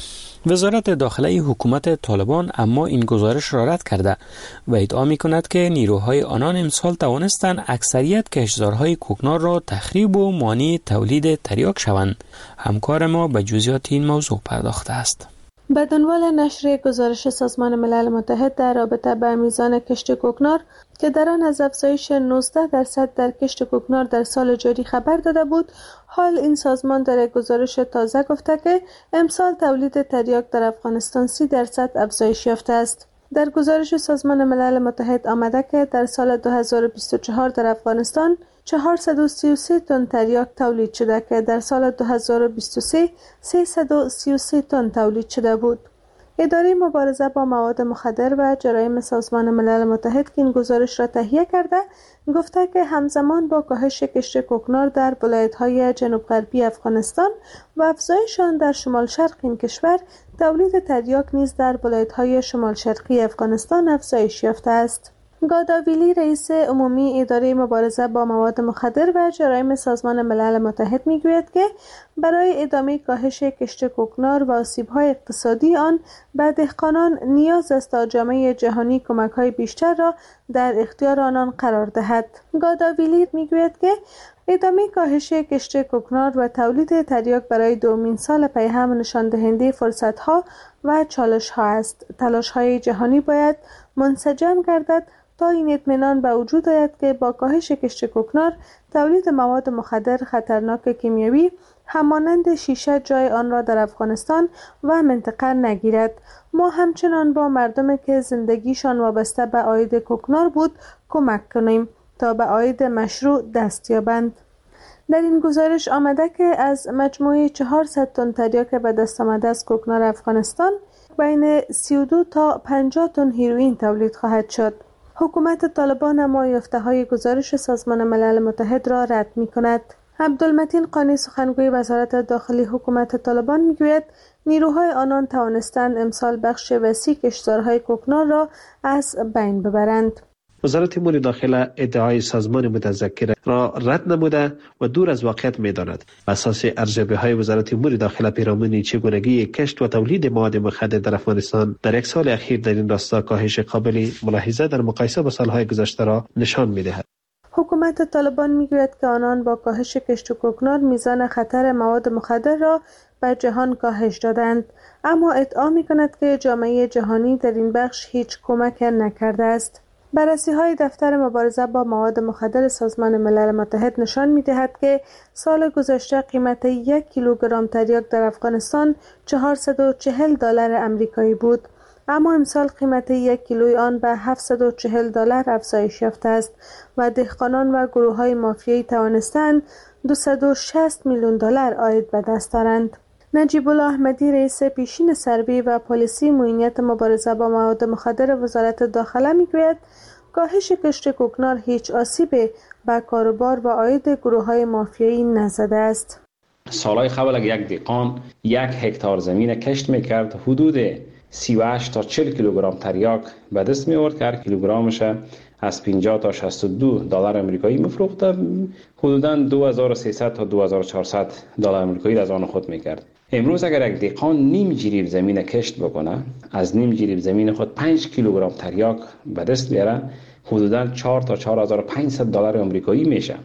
وزارت داخلی حکومت طالبان اما این گزارش را رد کرده و ادعا می‌کند که نیروهای آنان امسال توانستند اکثریت کشتزارهای کوکنار را تخریب و مانع تولید تریاک شوند. همکار ما به جزئیات این موضوع پرداخته است. به دنبال نشر گزارش سازمان ملل متحد در رابطه با میزان کشت کوکنار که در آن از افزایش نوزده درصد در کشت کوکنار در سال جاری خبر داده بود، حال این سازمان در یک گزارش تازه گفته که امسال تولید تریاک در افغانستان سی درصد افزایش یافته است. در گزارش سازمان ملل متحد آمده که در سال دو هزار و بیست و چهار در افغانستان چهارصد و سی و سه تن تریاک تولید شده که در سال دو هزار و بیست و سه سیصد و سی و سه تن تولید شده بود. اداره مبارزه با مواد مخدر و جرایم سازمان ملل متحد که این گزارش را تهیه کرده گفته که همزمان با کاهش کشت کوکنار در ولایت‌های جنوب غربی افغانستان و افزایش آن در شمال شرق این کشور، تولید تریاک نیز در ولایت‌های شمال شرقی افغانستان افزایش یافته است. گاداویلی رئیس عمومی اداره مبارزه با مواد مخدر و جرایم سازمان ملل متحد میگوید که برای ادامه کاهش کشت کوکنار و آسیب‌های اقتصادی آن به دهقانان نیاز است تا جامعه جهانی کمک‌های بیشتر را در اختیار آنان قرار دهد. گاداویلی میگوید که ادامه کاهش کشت کوکنار و تولید تریاک برای دومین سال پی هم نشان دهنده فرصت‌ها و چالش‌ها است. تلاش‌های جهانی باید منسجم گردد تا این اطمینان به وجود آید که با کاهش کشت کوکنار تولید مواد مخدر خطرناک کیمیایی همانند شیشه جای آن را در افغانستان و منطقه نگیرد. ما همچنان با مردمی که زندگیشان وابسته به عاید کوکنار بود کمک کنیم تا به عاید مشروع دست یابند. در این گزارش آمده که از مجموعه چهارصد تن تریاک به دست آمده از کوکنار افغانستان بین سی و دو تا پنجاه تن هیروئین تولید خواهد شد. حکومت طالبان اما یافته‌های گزارش سازمان ملل متحد را رد می‌کند. عبدالمتین قانی سخنگوی وزارت داخلی حکومت طالبان میگوید نیروهای آنان توانستند امسال بخش وسیع کشتزارهای کوکنار را از بین ببرند. وزارت امور داخله ادعای سازمان متذکر را رد نموده و دور از واقعیت می‌داند. اساس ارزیابی‌های وزارت امور داخله پیرامون چگونگی کشت و تولید مواد مخدر در افغانستان در یک سال اخیر در این راستا کاهش قابل ملاحظه در مقایسه با سالهای گذشته را نشان می‌دهد. حکومت طالبان میگوید که آنان با کاهش کشت کوکنار میزان خطر مواد مخدر را به جهان کاهش دادند، اما ادعا می‌کند که جامعه جهانی در این بخش هیچ کمک نکرده است. بررسی‌های دفتر مبارزه با مواد مخدر سازمان ملل متحد نشان می‌دهد که سال گذشته قیمت یک کیلوگرم تریاک در افغانستان چهارصد و چهل دلار آمریکایی بود، اما امسال قیمت یک کیلوی آن به هفتصد و چهل دلار افزایش یافته است و دهقانان و گروه‌های مافیایی توانستند دویست و شصت میلیون دلار عاید به دست دارند. نجیب الله احمدی رئیس پیشین سروی و پلیسی معینیت مبارزه با مواد مخدر وزارت داخله میگوید کاهش کشت کوکنار هیچ آسیبی به کاروبار و عاید گروه‌های مافیایی نزده است. سالهای قبل اگر یک دهقان یک هکتار زمین کشت میکرد حدود سی و هشت تا چهل کیلوگرم تریاک به دست می آورد که هر کیلوگرمش از پنجاه تا شصت و دو دلار آمریکایی میفروخت، حدوداً دو هزار و سیصد تا دو هزار و چهارصد دلار آمریکایی از آن خود میکرد. امروز اگر یک دهقان نیم جریب زمین کشت بکنه، از نیم جریب زمین خود پنج کیلوگرم تریاک به دست بیاره، حدوداً چهار تا چهار هزار و پانصد دلار آمریکایی میشه.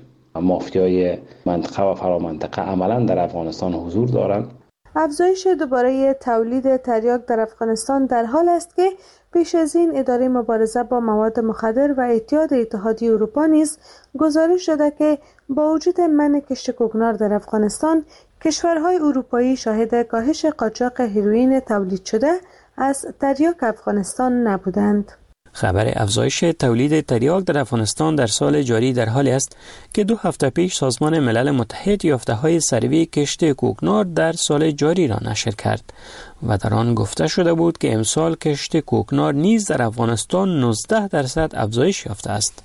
مافیای منطقه و فرامنطقه عملاً در افغانستان حضور دارند. افزایش دوباره تولید تریاک در افغانستان در حال است که پیش از این اداره مبارزه با مواد مخدر و اتحاد اتحادیه اروپا نیز گزارش داده که با وجود منع کشت کوکنار در افغانستان، کشورهای اروپایی شاهد کاهش قاچاق هیروئین تولید شده از تریاک افغانستان نبودند. خبر افزایش تولید تریاک در افغانستان در سال جاری در حالی است که دو هفته پیش سازمان ملل متحد یافته‌های سروی کشت کوکنار در سال جاری را نشر کرد و در آن گفته شده بود که امسال کشت کوکنار نیز در افغانستان نوزده درصد افزایش یافته است.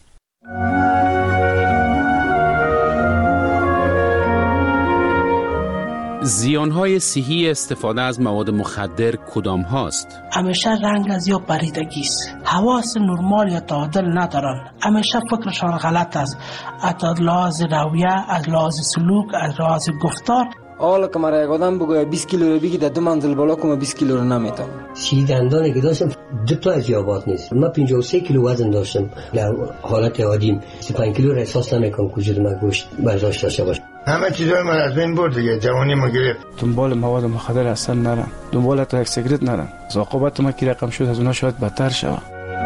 زیانهای صحی استفاده از مواد مخدر کدام هاست؟ همیشه رنگ از یا پریدگی است. حواس نرمال یا تعادل ندارن. همیشه فکرشان غلط است. از لحاظ رویه، از لحاظ سلوک، از لحاظ گفتار. حالا که مرا یک آدم بگوید بیست کیلو رو بگی در دو منزل بالا کنم بیست کیلو رو نمیتونم. سی دندانی که داشتم دو تا از یابات نیست. من پنجاه و سه کیلو وزن داشتم. در حالت عادیم سی و پنج کیلو را احساس نمیکنم که وجود من گوشت برداشت داشته باشه. همه چیزای من از بین برد دیگه، جوانی ما گرفت. دنبال مواد مخدر اصلا نرم، دنبال تا یک سیگرت نرم. عاقبت ما کی رقم شد از اونها شاید بدتر شود.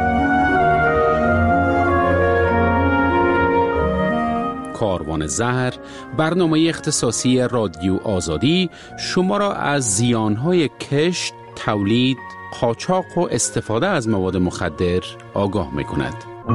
کاروان زهر، برنامه اختصاصی رادیو آزادی شما را از زیانهای کشت، تولید، قاچاق و استفاده از مواد مخدر آگاه می‌کند.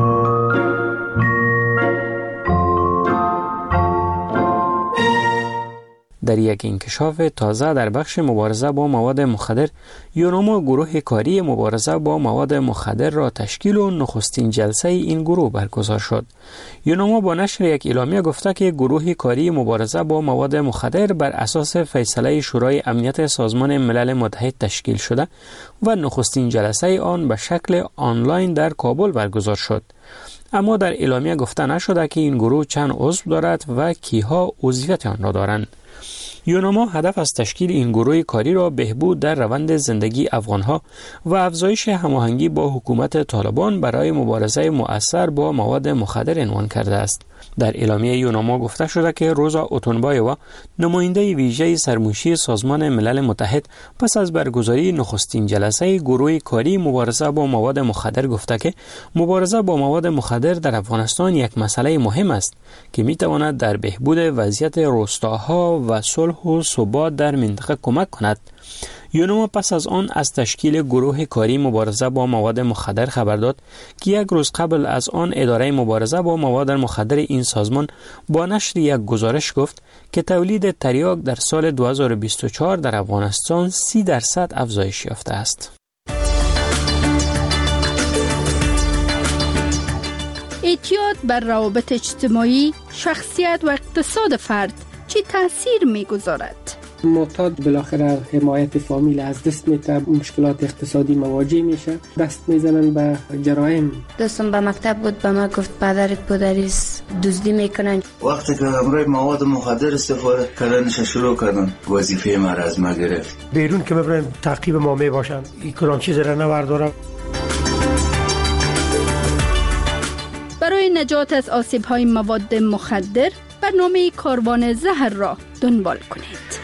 در یک انکشاف تازه در بخش مبارزه با مواد مخدر، یوناما گروه کاری مبارزه با مواد مخدر را تشکیل و نخستین جلسه این گروه برگزار شد. یوناما با نشر یک اعلامیه گفته که گروه کاری مبارزه با مواد مخدر بر اساس فیصله شورای امنیت سازمان ملل متحد تشکیل شده و نخستین جلسه آن به شکل آنلاین در کابل برگزار شد. اما در اعلامیه گفته نشده که این گروه چند عضو دارد و کیها عضویت آن را دارند. یوناما هدف از تشکیل این گروه کاری را بهبود در روند زندگی افغانها و افزایش هماهنگی با حکومت طالبان برای مبارزه مؤثر با مواد مخدر عنوان کرده است. در اعلامیه یوناما گفته شده که روزا اوتونبایوا، نماینده ویژه سرموشی سازمان ملل متحد، پس از برگزاری نخستین جلسه گروه کاری مبارزه با مواد مخدر گفته که مبارزه با مواد مخدر در افغانستان یک مسئله مهم است که میتواند در بهبود وضعیت روستاها و صلح و ثبات در منطقه کمک کند. یوناما پس از آن از تشکیل گروه کاری مبارزه با مواد مخدر خبر داد که یک روز قبل از آن اداره مبارزه با مواد مخدر این سازمان با نشر یک گزارش گفت که تولید تریاک در سال دو هزار و بیست و چهار در افغانستان سی درصد افزایش یافته است. اعتیاد بر روابط اجتماعی، شخصیت و اقتصاد فرد چه تأثیر می‌گذارد؟ معتاد بالاخره حمایت فامیل از دست میده، مشکلات اقتصادی مواجه میشه، دست میزنن به جرایم. دوستم به مکتب بود، به ما گفت پدرت پدریست دزدی میکنن. وقتی که امروز مواد مخدر استفاده کردنش شروع کردن، وظیفه ما را از ما گرفت. بیرون که ببرن تعقیب ما میباشن، این کلان چیز را نوردارم. برای نجات از آسیب‌های مواد مخدر، برنامه کاروان زهر را دنبال کنید.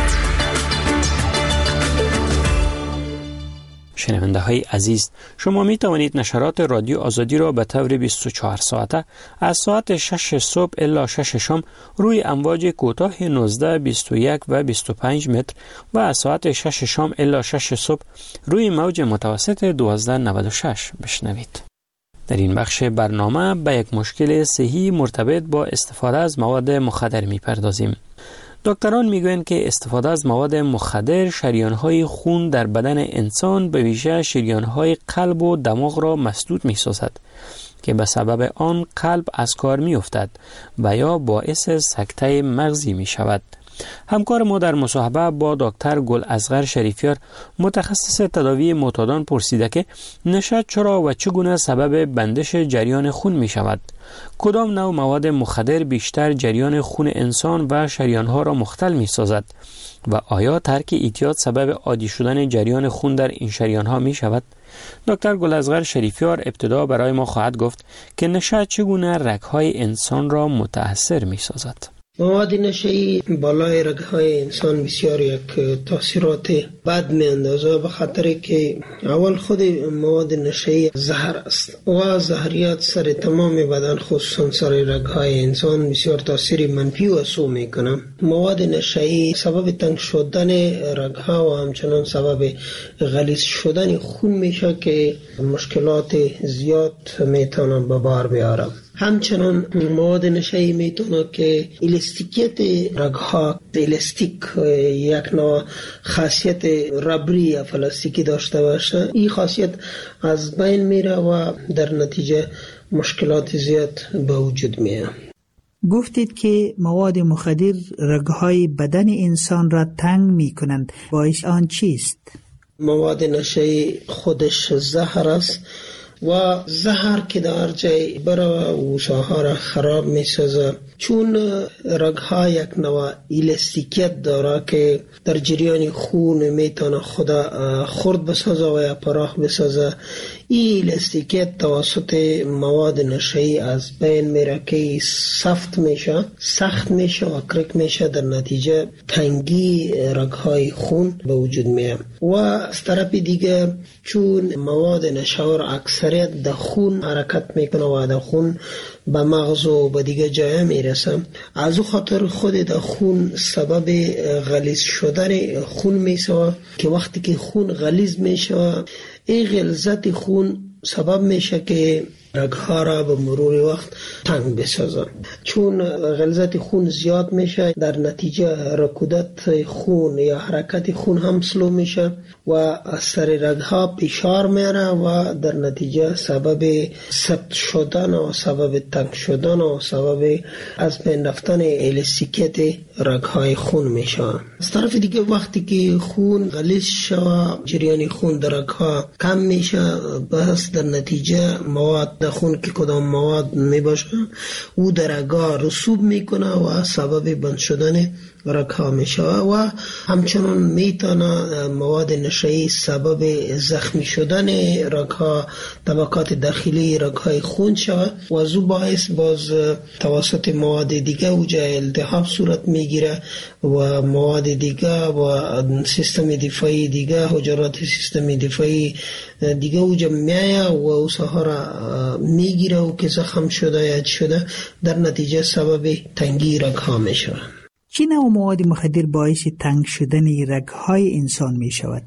شنونده های عزیز، شما می توانید نشرات رادیو آزادی را به طور بیست و چهار ساعته از ساعت شش صبح الی شش شام روی امواج کوتاه نوزده، بیست و یک و بیست و پنج متر و از ساعت شش شام الی شش صبح روی موج متوسط دوازده نود و شش بشنوید. در این بخش برنامه به یک مشکل صحی مرتبط با استفاده از مواد مخدر می پردازیم. دکتران میگویند که استفاده از مواد مخدر شریان‌های خون در بدن انسان به ویژه شریان‌های قلب و دماغ را مسدود می‌سازد که به سبب آن قلب از کار می‌افتد و یا باعث سکته مغزی می‌شود. همکار ما در مصاحبه با دکتر گلاصغر شریفیار، متخصص تداوی معتادان، پرسیده که نشه چرا و چگونه سبب بندش جریان خون می شود؟ کدام نوع مواد مخدر بیشتر جریان خون انسان و شریانها را مختل می سازد؟ و آیا ترک اعتیاد سبب عادی شدن جریان خون در این شریانها می شود؟ دکتر گلاصغر شریفیار ابتدا برای ما خواهد گفت که نشه چگونه رگ‌های انسان را متأثر می سازد. مواد نشئی بالای رگهای انسان بسیار یک تاثیرات بد می اندازه، به خاطر که اول خود مواد نشئی زهر است و زهریات سر تمام بدن خصوصا سر رگهای انسان بسیار تاثیر منفی و سو می کنه. مواد نشئی سبب تنگ شدن رگها و همچنان سبب غلیظ شدن خون میشه که مشکلات زیاد میتونه به بار بیاره. همچنان مواد نشئی میتونه که الاستیکیت رگها، الاستیک یک نوع خاصیت ربری یا پلاستیکی داشته باشه، این خاصیت از بین میره و در نتیجه مشکلات زیاد به وجود میاد. گفتید که مواد مخدر رگهای بدن انسان را تنگ میکنند، باعث آن چیست؟ مواد نشئی خودش زهر است و زهر که در جای برای گوشه‌ها را خراب می سازه، چون رگها یک نوع الاستیکیت داره که در جریان خون میتونه خدا خرد بسازه و یا پراخ بسازه. این الاستیکیت توسط مواد نشئی از بین میره که سفت میشه، سخت میشه و کرک میشه، در نتیجه تنگی رگهای خون به وجود میاد. و از طرف دیگه چون مواد نشور اکثریت در خون حرکت میکنه و در خون به مغز و به دیگه جای میرسه، از او خاطر خود در خون سبب غلیظ شدن خون میشه که وقتی که خون غلیظ میشه، این غلظت خون سبب میشه که رگها را به مرور وقت تنگ بسازه. چون غلظت خون زیاد میشه، در نتیجه رکودت خون یا حرکت خون هم سلو میشه و از سر رگها فشار میره و در نتیجه سبب سفت شدن و سبب تنگ شدن و سبب از بین رفتن الاستیکیت رگهای خون میشه. از طرف دیگه وقتی که خون غلیظ شود، جریان خون در رگها کم میشه، بس در نتیجه مواد در خون که کدام مواد میباشه او در رگها رسوب میکنه و سبب بند شدن رگها میشه و همچنان میتونه مواد نشئی سبب زخمی شدن رگها، طبقات داخلی رگهای خون شود و از او باعث باز توسط مواد دیگه او جای التهاب صورت میگیره و مواد دیگه و سیستم دفاعی دیگه، حجرات سیستم دفاعی دیگه او جمعیه و او سهارا میگیره و که زخم شده یا شده، در نتیجه سبب تنگی رگها میشه. چه نوع مواد مخدر باعث تنگ شدن رگهای انسان می شود؟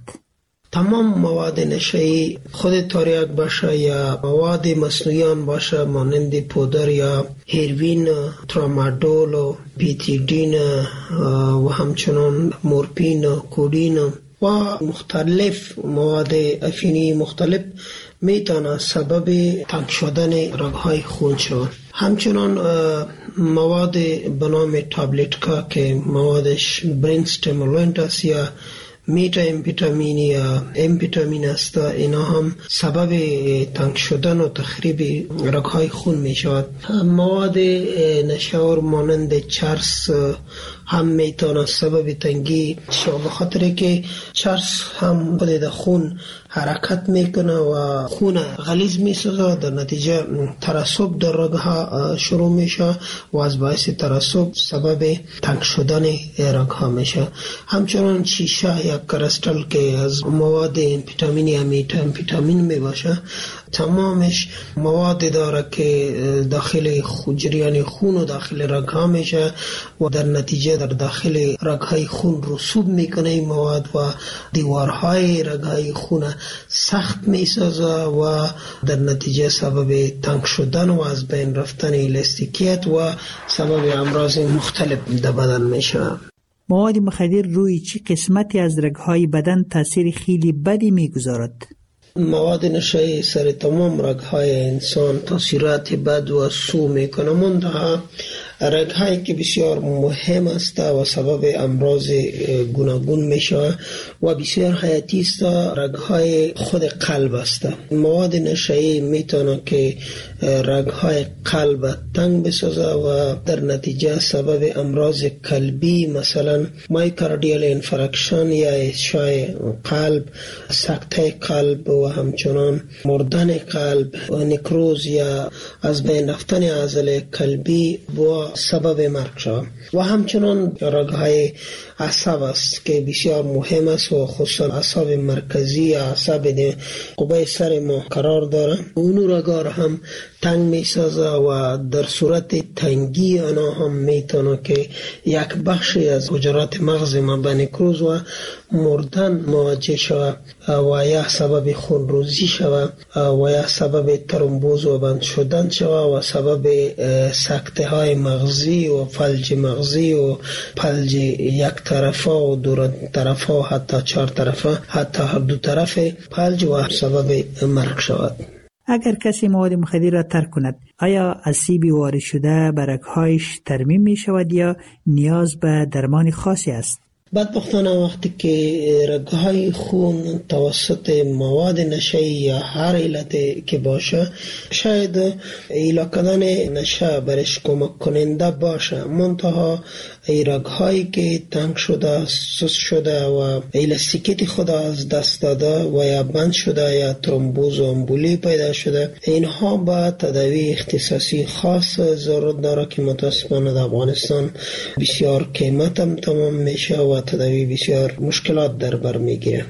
تمام مواد نشئی، خود تریاک باشه یا مواد مصنوعی باشه مانند پودر یا هیروین، ترامادول، بیتیدین و همچنان مورفین، کودین و مختلف مواد افینی مختلف میتونه سبب تنگ شدن رگهای خون شود. همچنان مواد به نام تابلتکا که موادش برین استیمولانت است یا میتا امفیتامین یا امفیتامین است، اینا هم سبب تنگ شدن و تخریب رگهای خون می شود. مواد نشور مانند چرس هم میتونه سبب تنگی شود، بخاطر که چرس هم خود خون حرکت میکنه و خون غلیظ میسازه، در نتیجه ترسب در رگها شروع میشه و از باعث ترسب سبب تنگ شدن رگها میشه. همچنان شیشه یا کرستل که از مواد امفیتامین یا میتا امفیتامین میباشه، تمامش مواد داره که داخل جریان خون و داخل رگها میشه و در نتیجه در داخل رگهای خون رسوب میکنه این مواد و دیوارهای رگهای خون سخت میسازه و در نتیجه سبب تنگ شدن و از بین رفتن الاستیکیت و سبب امراض مختلف در بدن میشه. مواد مخدر روی چه قسمتی از رگهای بدن تاثیر خیلی بدی میگذارد؟ مواد نشئی سر تمام رگهای انسان تاثیرات بد و سو میکنه، منتها رگهایی که بسیار مهم است و سبب امراض گوناگون میشه و بسیار حیاتی است، رگهای خود قلب است. مواد نشئی میتونه که رگهای قلب تنگ بسازه و در نتیجه سبب امراض قلبی مثلا مایوکاردیال انفارکشن یا اشعاع قلب، سکته قلب و همچنان مردن قلب و نکروز یا از بین رفتن عضله قلبی و سبب مرگ شود. و همچنان رگ‌های عصب است که بسیار مهم است و خصوصا عصب مرکزی، عصب قبه سر ما قرار داره. اون رگ‌ها را هم تنگ می سازه و در صورت تنگی آنها هم میتونه که یک بخشی از حجرات مغز ما به نکروز و مردن مواجه شود و یا سبب خونریزی شود و یا سبب ترومبوز و بند شدن شود و سبب سکته های مغزی و فلج مغزی و فلج یک طرفه و دو طرفه و حتی چهار طرفه، حتی هر دو طرف فلج و سبب مرگ شود. اگر کسی مواد مخدر را ترک کند، آیا اسیب وارد شده به رگ‌هایش ترمیم می شود یا نیاز به درمان خاصی است؟ بدبختانه وقتی که رگ‌های خون توسط مواد نشه‌ای یا هر علت که باشه، شاید ایلا کردن نشه برش کمک کننده باشه، منتها ای رگ‌هایی که تنگ شده، سوس شده و الاستیکیت خود از دست داده و یا بند شده یا ترومبوز و امبولی پیدا شده، اینها با تداوی اختصاصی خاص ضرورت داره که متاسفانه در افغانستان بسیار قیمت هم تمام میشه و تداوی بسیار مشکلات در بر میگیره.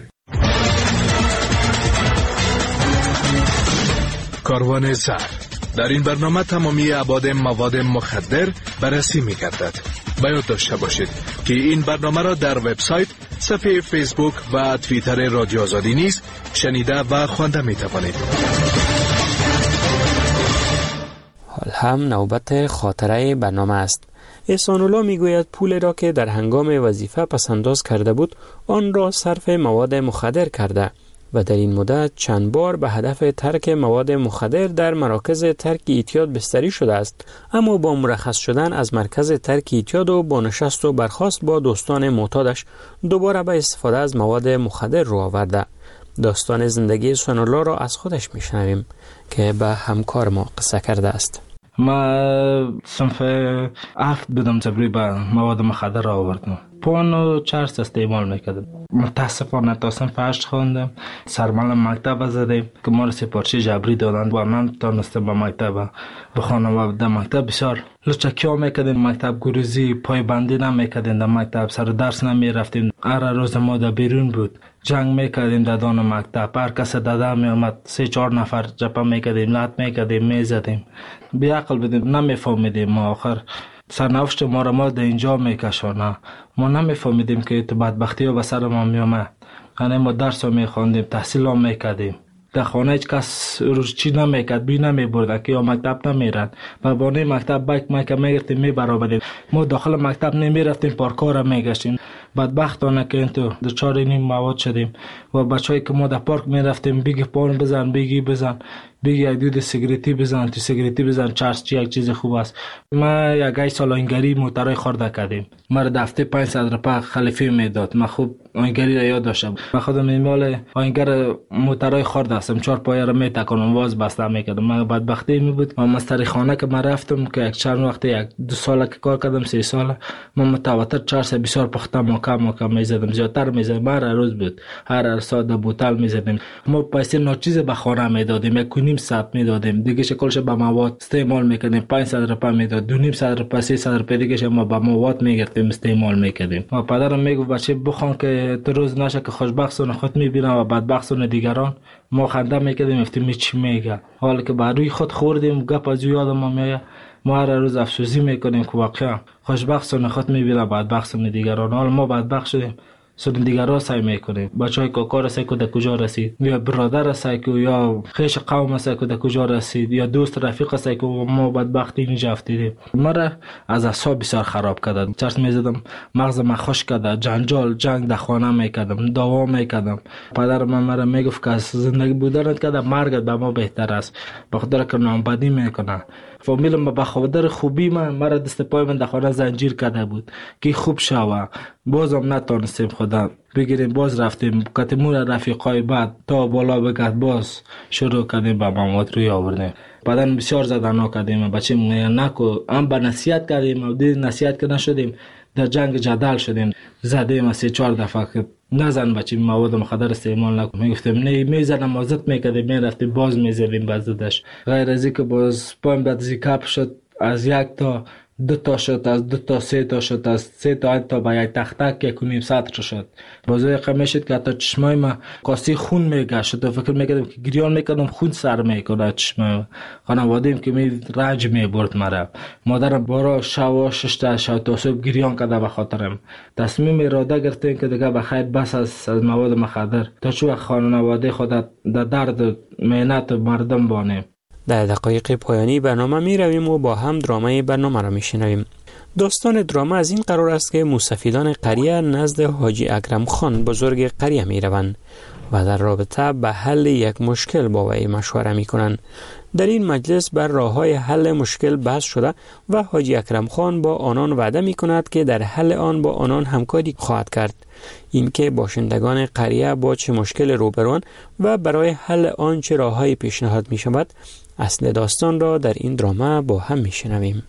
کاروان زهر. در این برنامه تمامی ابعاد مواد مخدر بررسی می‌گردد. باید داشته باشید که این برنامه را در وبسایت، صفحه فیسبوک و توییتر رادیو آزادی نیز شنیده و خوانده می‌توانید. حال هم نوبت خاطره برنامه است. احسان الله میگوید پول را که در هنگام وظیفه پسنداز کرده بود آن را صرف مواد مخدر کرده و در این مدت چند بار به هدف ترک مواد مخدر در مراکز ترک اعتیاد بستری شده است، اما با مرخص شدن از مرکز ترک اعتیاد و با نشست و برخاست با دوستان معتادش دوباره به استفاده از مواد مخدر رو آورده. داستان زندگی احسان الله را از خودش میشنویم که به همکار ما قصه کرده است. ما صنف هفت بودم جبری به مواد مخدر را آوردم. پان و چرس استعمال میکردم. متاسفانه تا صنف هشت خواندم. سرمال مکتب زدیم که ما را سپارچی جبری دادند و من تانستم به مکتب بخوانم و در مکتب بسیار لچکی ها میکردیم. مکتب گروزی پای بندی نمیکردیم، در مکتب سر درس نمیرفتیم. هر روز ما در بیرون بود جنگ میکردیم در دان مکتب. هر کس داده میامد سه چهار نفر جپا میکردیم، لط میکردیم، میزدیم. بی عقل بودیم، نمیفهمیدیم. ما آخر سرنوشت ما را ما در اینجا میکشانه. ما نمیفهمیدیم که تو بدبختی ها به سر ما میامد. یعنی ما درس ها میخواندیم، تحصیل ها میکردیم. در خانه هیچ کس روز چی نمیکرد، بی نمیبرد که یا مکتب نمیرن. و بانه مکتب بایک مایک میگرفتیم میبرآمدیم. ما داخل مکتب نمیرفتیم، پارک‌ها را میگشتیم. بدبختانه که اینطور دچار این مواد شدیم و بچه‌ای که ما در پارک میرفتیم بگی پان بزن، بگی بزن، بگی یک دود سیگریتی بزن، تو سیگریتی بزن، چرس چی یک چیز خوب است. ما یک ای سال آینگری موترای خورده کردیم. ما را دفته پنجصد روپیه خلیفه میداد. من خوب آینگری را یاد داشتم. من خودم میمال آینگر موترای خورده هستم، چهار پایه را میتکانم، واز بسته میکردم. من بدبختی می بود. من مستری خانه که من رفتم که یک چند وقت یک دو سال که کار کردم، سه سال من متواتر چرس بسیار پخته مکم مکم میزدم، زیادتر میزدم. هر روز بود، هر ساعت در بوتل میزدیم. ما پیسه ناچیز به خانه میدادیم، یک نیم ساعت میدادیم، دیگه شکلش به مواد استعمال میکردیم. پانصد روپیه میداد، دو نیم صد روپیه، سیصد روپیه دیگه ما به مواد میگرفتیم استعمال میکردیم. و پدرم میگفت بچه بخوان که تو روز نشه که خوشبختانه خود میبینم و بدبختانه دیگران. ما خنده میکردیم، افتیم چی میگه. حالا که بر روی خود خوردیم گپ از یادم میاد. ما هر روز افسوسی میکنیم که واقعا خوشبختانه خود میبینم بدبختانه دیگران. حالا ما بدبخت شدیم، سر دیگران سعی میکنیم. بچهای کاکا سعی که در کجا رسید، یا برادر سعی که، یا خیش قوم سعی که در کجا رسید، یا دوست رفیق سعی که ما بدبختی اینجا افتیدیم. ما را از اعصاب بسیار خراب کرد. چرس میزدم، مغز من خشک کرد، جنجال جنگ در خانه میکردم، دعوا میکردم. پدر من مرا میگفت که از زندگی بودن که مرگ به ما بهتر است، بخاطر که نامبدی میکنه. فامیلم به خاطر خوبی من مرا دست پای من در خانه زنجیر کرده بود که خوب شوه. بازم نتونستیم خدا بگیریم، باز رفتیم کتمون رفیقای بعد تا بالا بگرد، باز شروع کردیم به مواد روی آوردیم. بعدن بسیار زدن کردیم، بچه نکو هم به نصیحت کردیم و دید نصیحت که نشدیم، در جنگ جدل شدیم، زدیم سه چهار دفعه که نزن بچه مواد مخدر استعمال نکن. میگفتیم نه، میزنم ازت میکردیم، میرفتیم باز میزدیم بازدش. غیر از اینکه باز پایم بعد زیکاپ شد، از یک تا دو تا شد از دو تا سه تا شد از سه تا تا به یک تخت تک یک و نیم سطر شد. بازوی قمه شد که حتی چشمای ما قاسی خون میگشت و فکر میکردم که گریان میکردم خون سر میکنه چشمای. خانوادیم که می رنج میبرد مرا. مادرم بارا شوا شش تا شو تا صبح گریان کرده به خاطرم. تصمیم اراده گرفتیم که دیگه بخیر بس از, از مواد مخدر تا چو خانواده خود در درد مهنت مردم بانیم. در دقایق پایانی برنامه می رویم و با هم درامه برنامه را می شنویم. داستان درامه از این قرار است که موسفیدان قریه نزد حاجی اکرم خان بزرگ قریه می روند و در رابطه به حل یک مشکل با وی مشوره می کنند. در این مجلس بر راه‌های حل مشکل بحث شده و حاجی اکرم خان با آنان وعده می کند که در حل آن با آنان همکاری خواهد کرد. اینکه باشندگان قریه با چه مشکل روبروان و برای حل آن چه راه‌های پیشنهاد می شود، اصل داستان را در این درامه با هم می شنویم.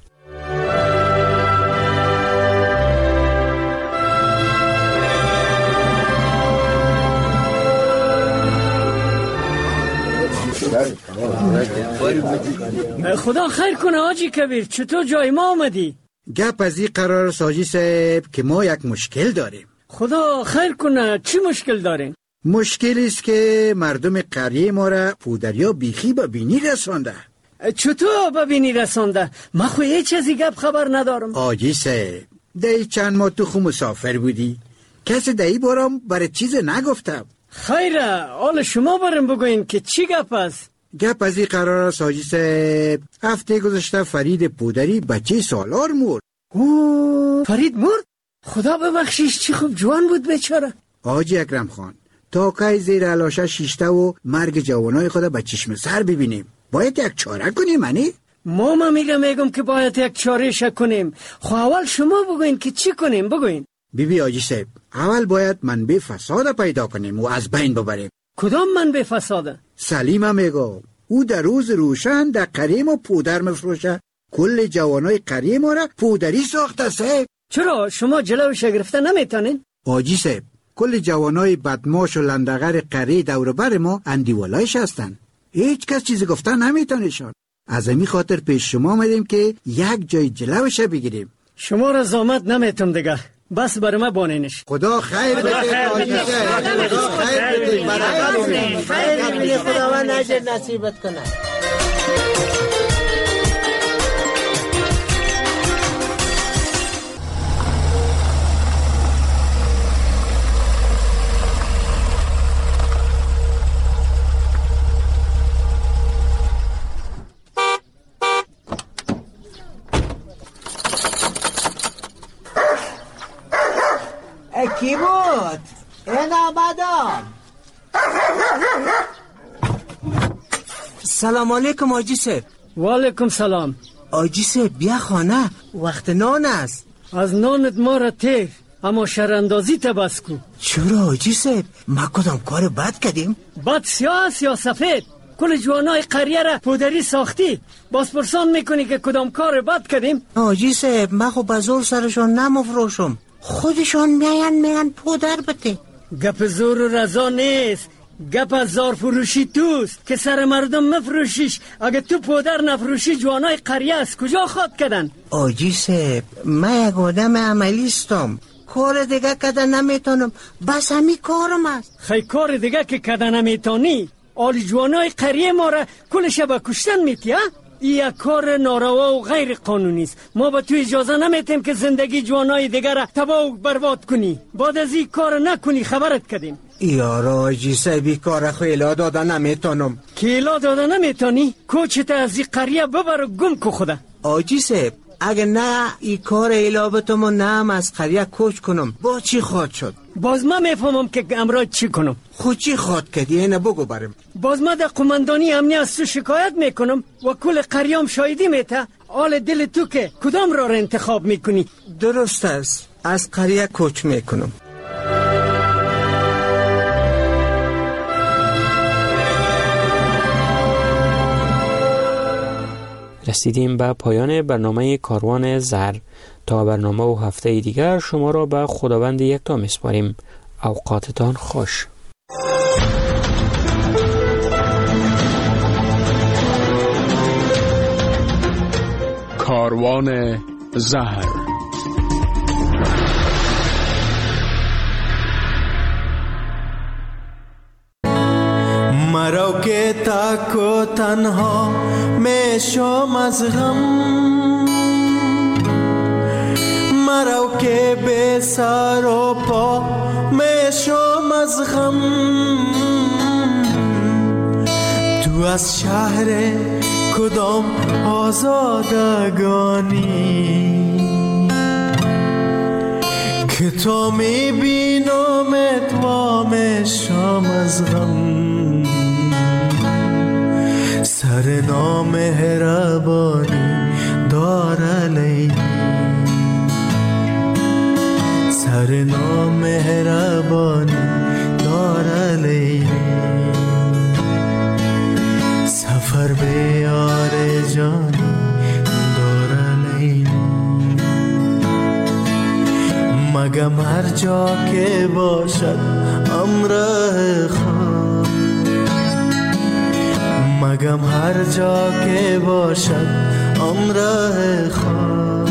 خدا خیر کنه حاجی کبیر، چطور جای ما آمدی؟ گپ از این قرار ساجی صاحب که ما یک مشکل داریم. خدا خیر کنه، چی مشکل دارین؟ مشکلی است که مردم قریه ما را پودریا بیخی به بینی رسانده. چطور به بینی رسانده؟ من خو هیچ چیزی گپ خبر ندارم. آجی صاحب، دی چند ماه تو خو مسافر بودی، کسی دی بارم برای چیز نگفتم. خیره، حال شما برم بگوین که چی گپ است؟ گپ از این قرار است حاجی صاحب، هفته گذشته فرید پودری بچه سالار مرد. اوه، فرید مرد؟ خدا ببخشیش، چی خوب جوان بود بیچاره. حاجی اکرم خان، تا که زیر علاشه شیشته و مرگ جوانای خود به چشم سر ببینیم، باید یک چاره کنیم. منی ما ما میگم میگم که باید یک چاره ش کنیم. خو اول شما بگوین که چی کنیم. بگوین. بی بی حاجی صاحب، اول باید منبع فساد پیدا کنیم و از بین ببریم. کدام منبع فساد؟ سلیمه میگم، او در روز روشن در قریه ما پودر مفروشه، کل جوانای قریه ما را پودری ساخته. صاحب چرا شما جلوش گرفته نمیتونین؟ حاجی صاحب، کل جوانای بدماش و لندغر قریه دور بر ما اندیولایش هستن، هیچ کس چیزی گفتن نمیتونشان. از همین خاطر پیش شما آمدیم که یک جای جلوش بگیریم. شما را زامت نمیتون دیگه، بس بر ما بانینش. خدا خیر بده. خدا خیر بده. خیر بده. خداوند اجر نصیبت کنه. کی بود؟ این آمدم. سلام علیکم آجی صاحب. و علیکم سلام. آجی صاحب بیا خانه، وقت نان است. از نانت ما را تیر، اما شراندازی تبس کو. چرا آجی صاحب؟ ما کدام کار بد کردیم؟ بد سیاه است یا سفید؟ کل جوانای قریه را پودری ساختی، باز پرسان میکنی که کدام کار بد کردیم؟ آجی صاحب، ما خو بزور سرشان نمفروشم، خودشان میان میان پودر بده. گپ زور و رضا نیست، گپ از زار فروشی توست که سر مردم مفروشیش. اگه تو پودر نفروشی جوانای قریه از کجا خواد کردن؟ آجی صاحب، من یک آدم عملیستم، کار دیگه کده نمیتونم، بس همی کارم است. خیلی کار دیگه که کده نمیتونی؟ آلی جوانای قریه ما را کل شب کشتن میتی ها؟ این یک کار ناروا و غیر قانونی است. ما به تو اجازه نمیتیم که زندگی جوانای دیگر را تباه و برباد کنی. بعد از این کار نکنی خبرت کردیم. یارا آجی صاحبی کار خیلا داده نمیتونم. کیلا داده نمیتونی؟ کوچت از این قریه ببر و گم کو خدا. آجی صاحب، اگه نه این کار ایلابتم و نه از قریه کوچ کنم، با چی خواد شد؟ باز من میفهمم که امراض چی کنم. خود چی خواد کردی؟ اینه بگو برم. باز من در قماندانی امنی از تو شکایت میکنم و کل قریام شایدی میته. حال دل تو که کدام را انتخاب میکنی؟ درست است، از قریه کوچ میکنم. رسیدیم به پایان برنامه کاروان زهر. تا برنامه و هفته دیگر شما را به خداوند یکتا میسپاریم. اوقاتتان خوش. کاروان زهر. مرا که تک و تنها میشم از غم، مرا که به سر و پا میشم از غم. تو از شهر کدام آزادگانی که تو میبینمت و میشم از غم. سر نامهربانی داره لیلی، سر نامهربانی داره لیلی. سفر به یار جانی داره لیلی. مگم هر جا که باشد امره خواه، مگم هر جا که باشد امره خواه.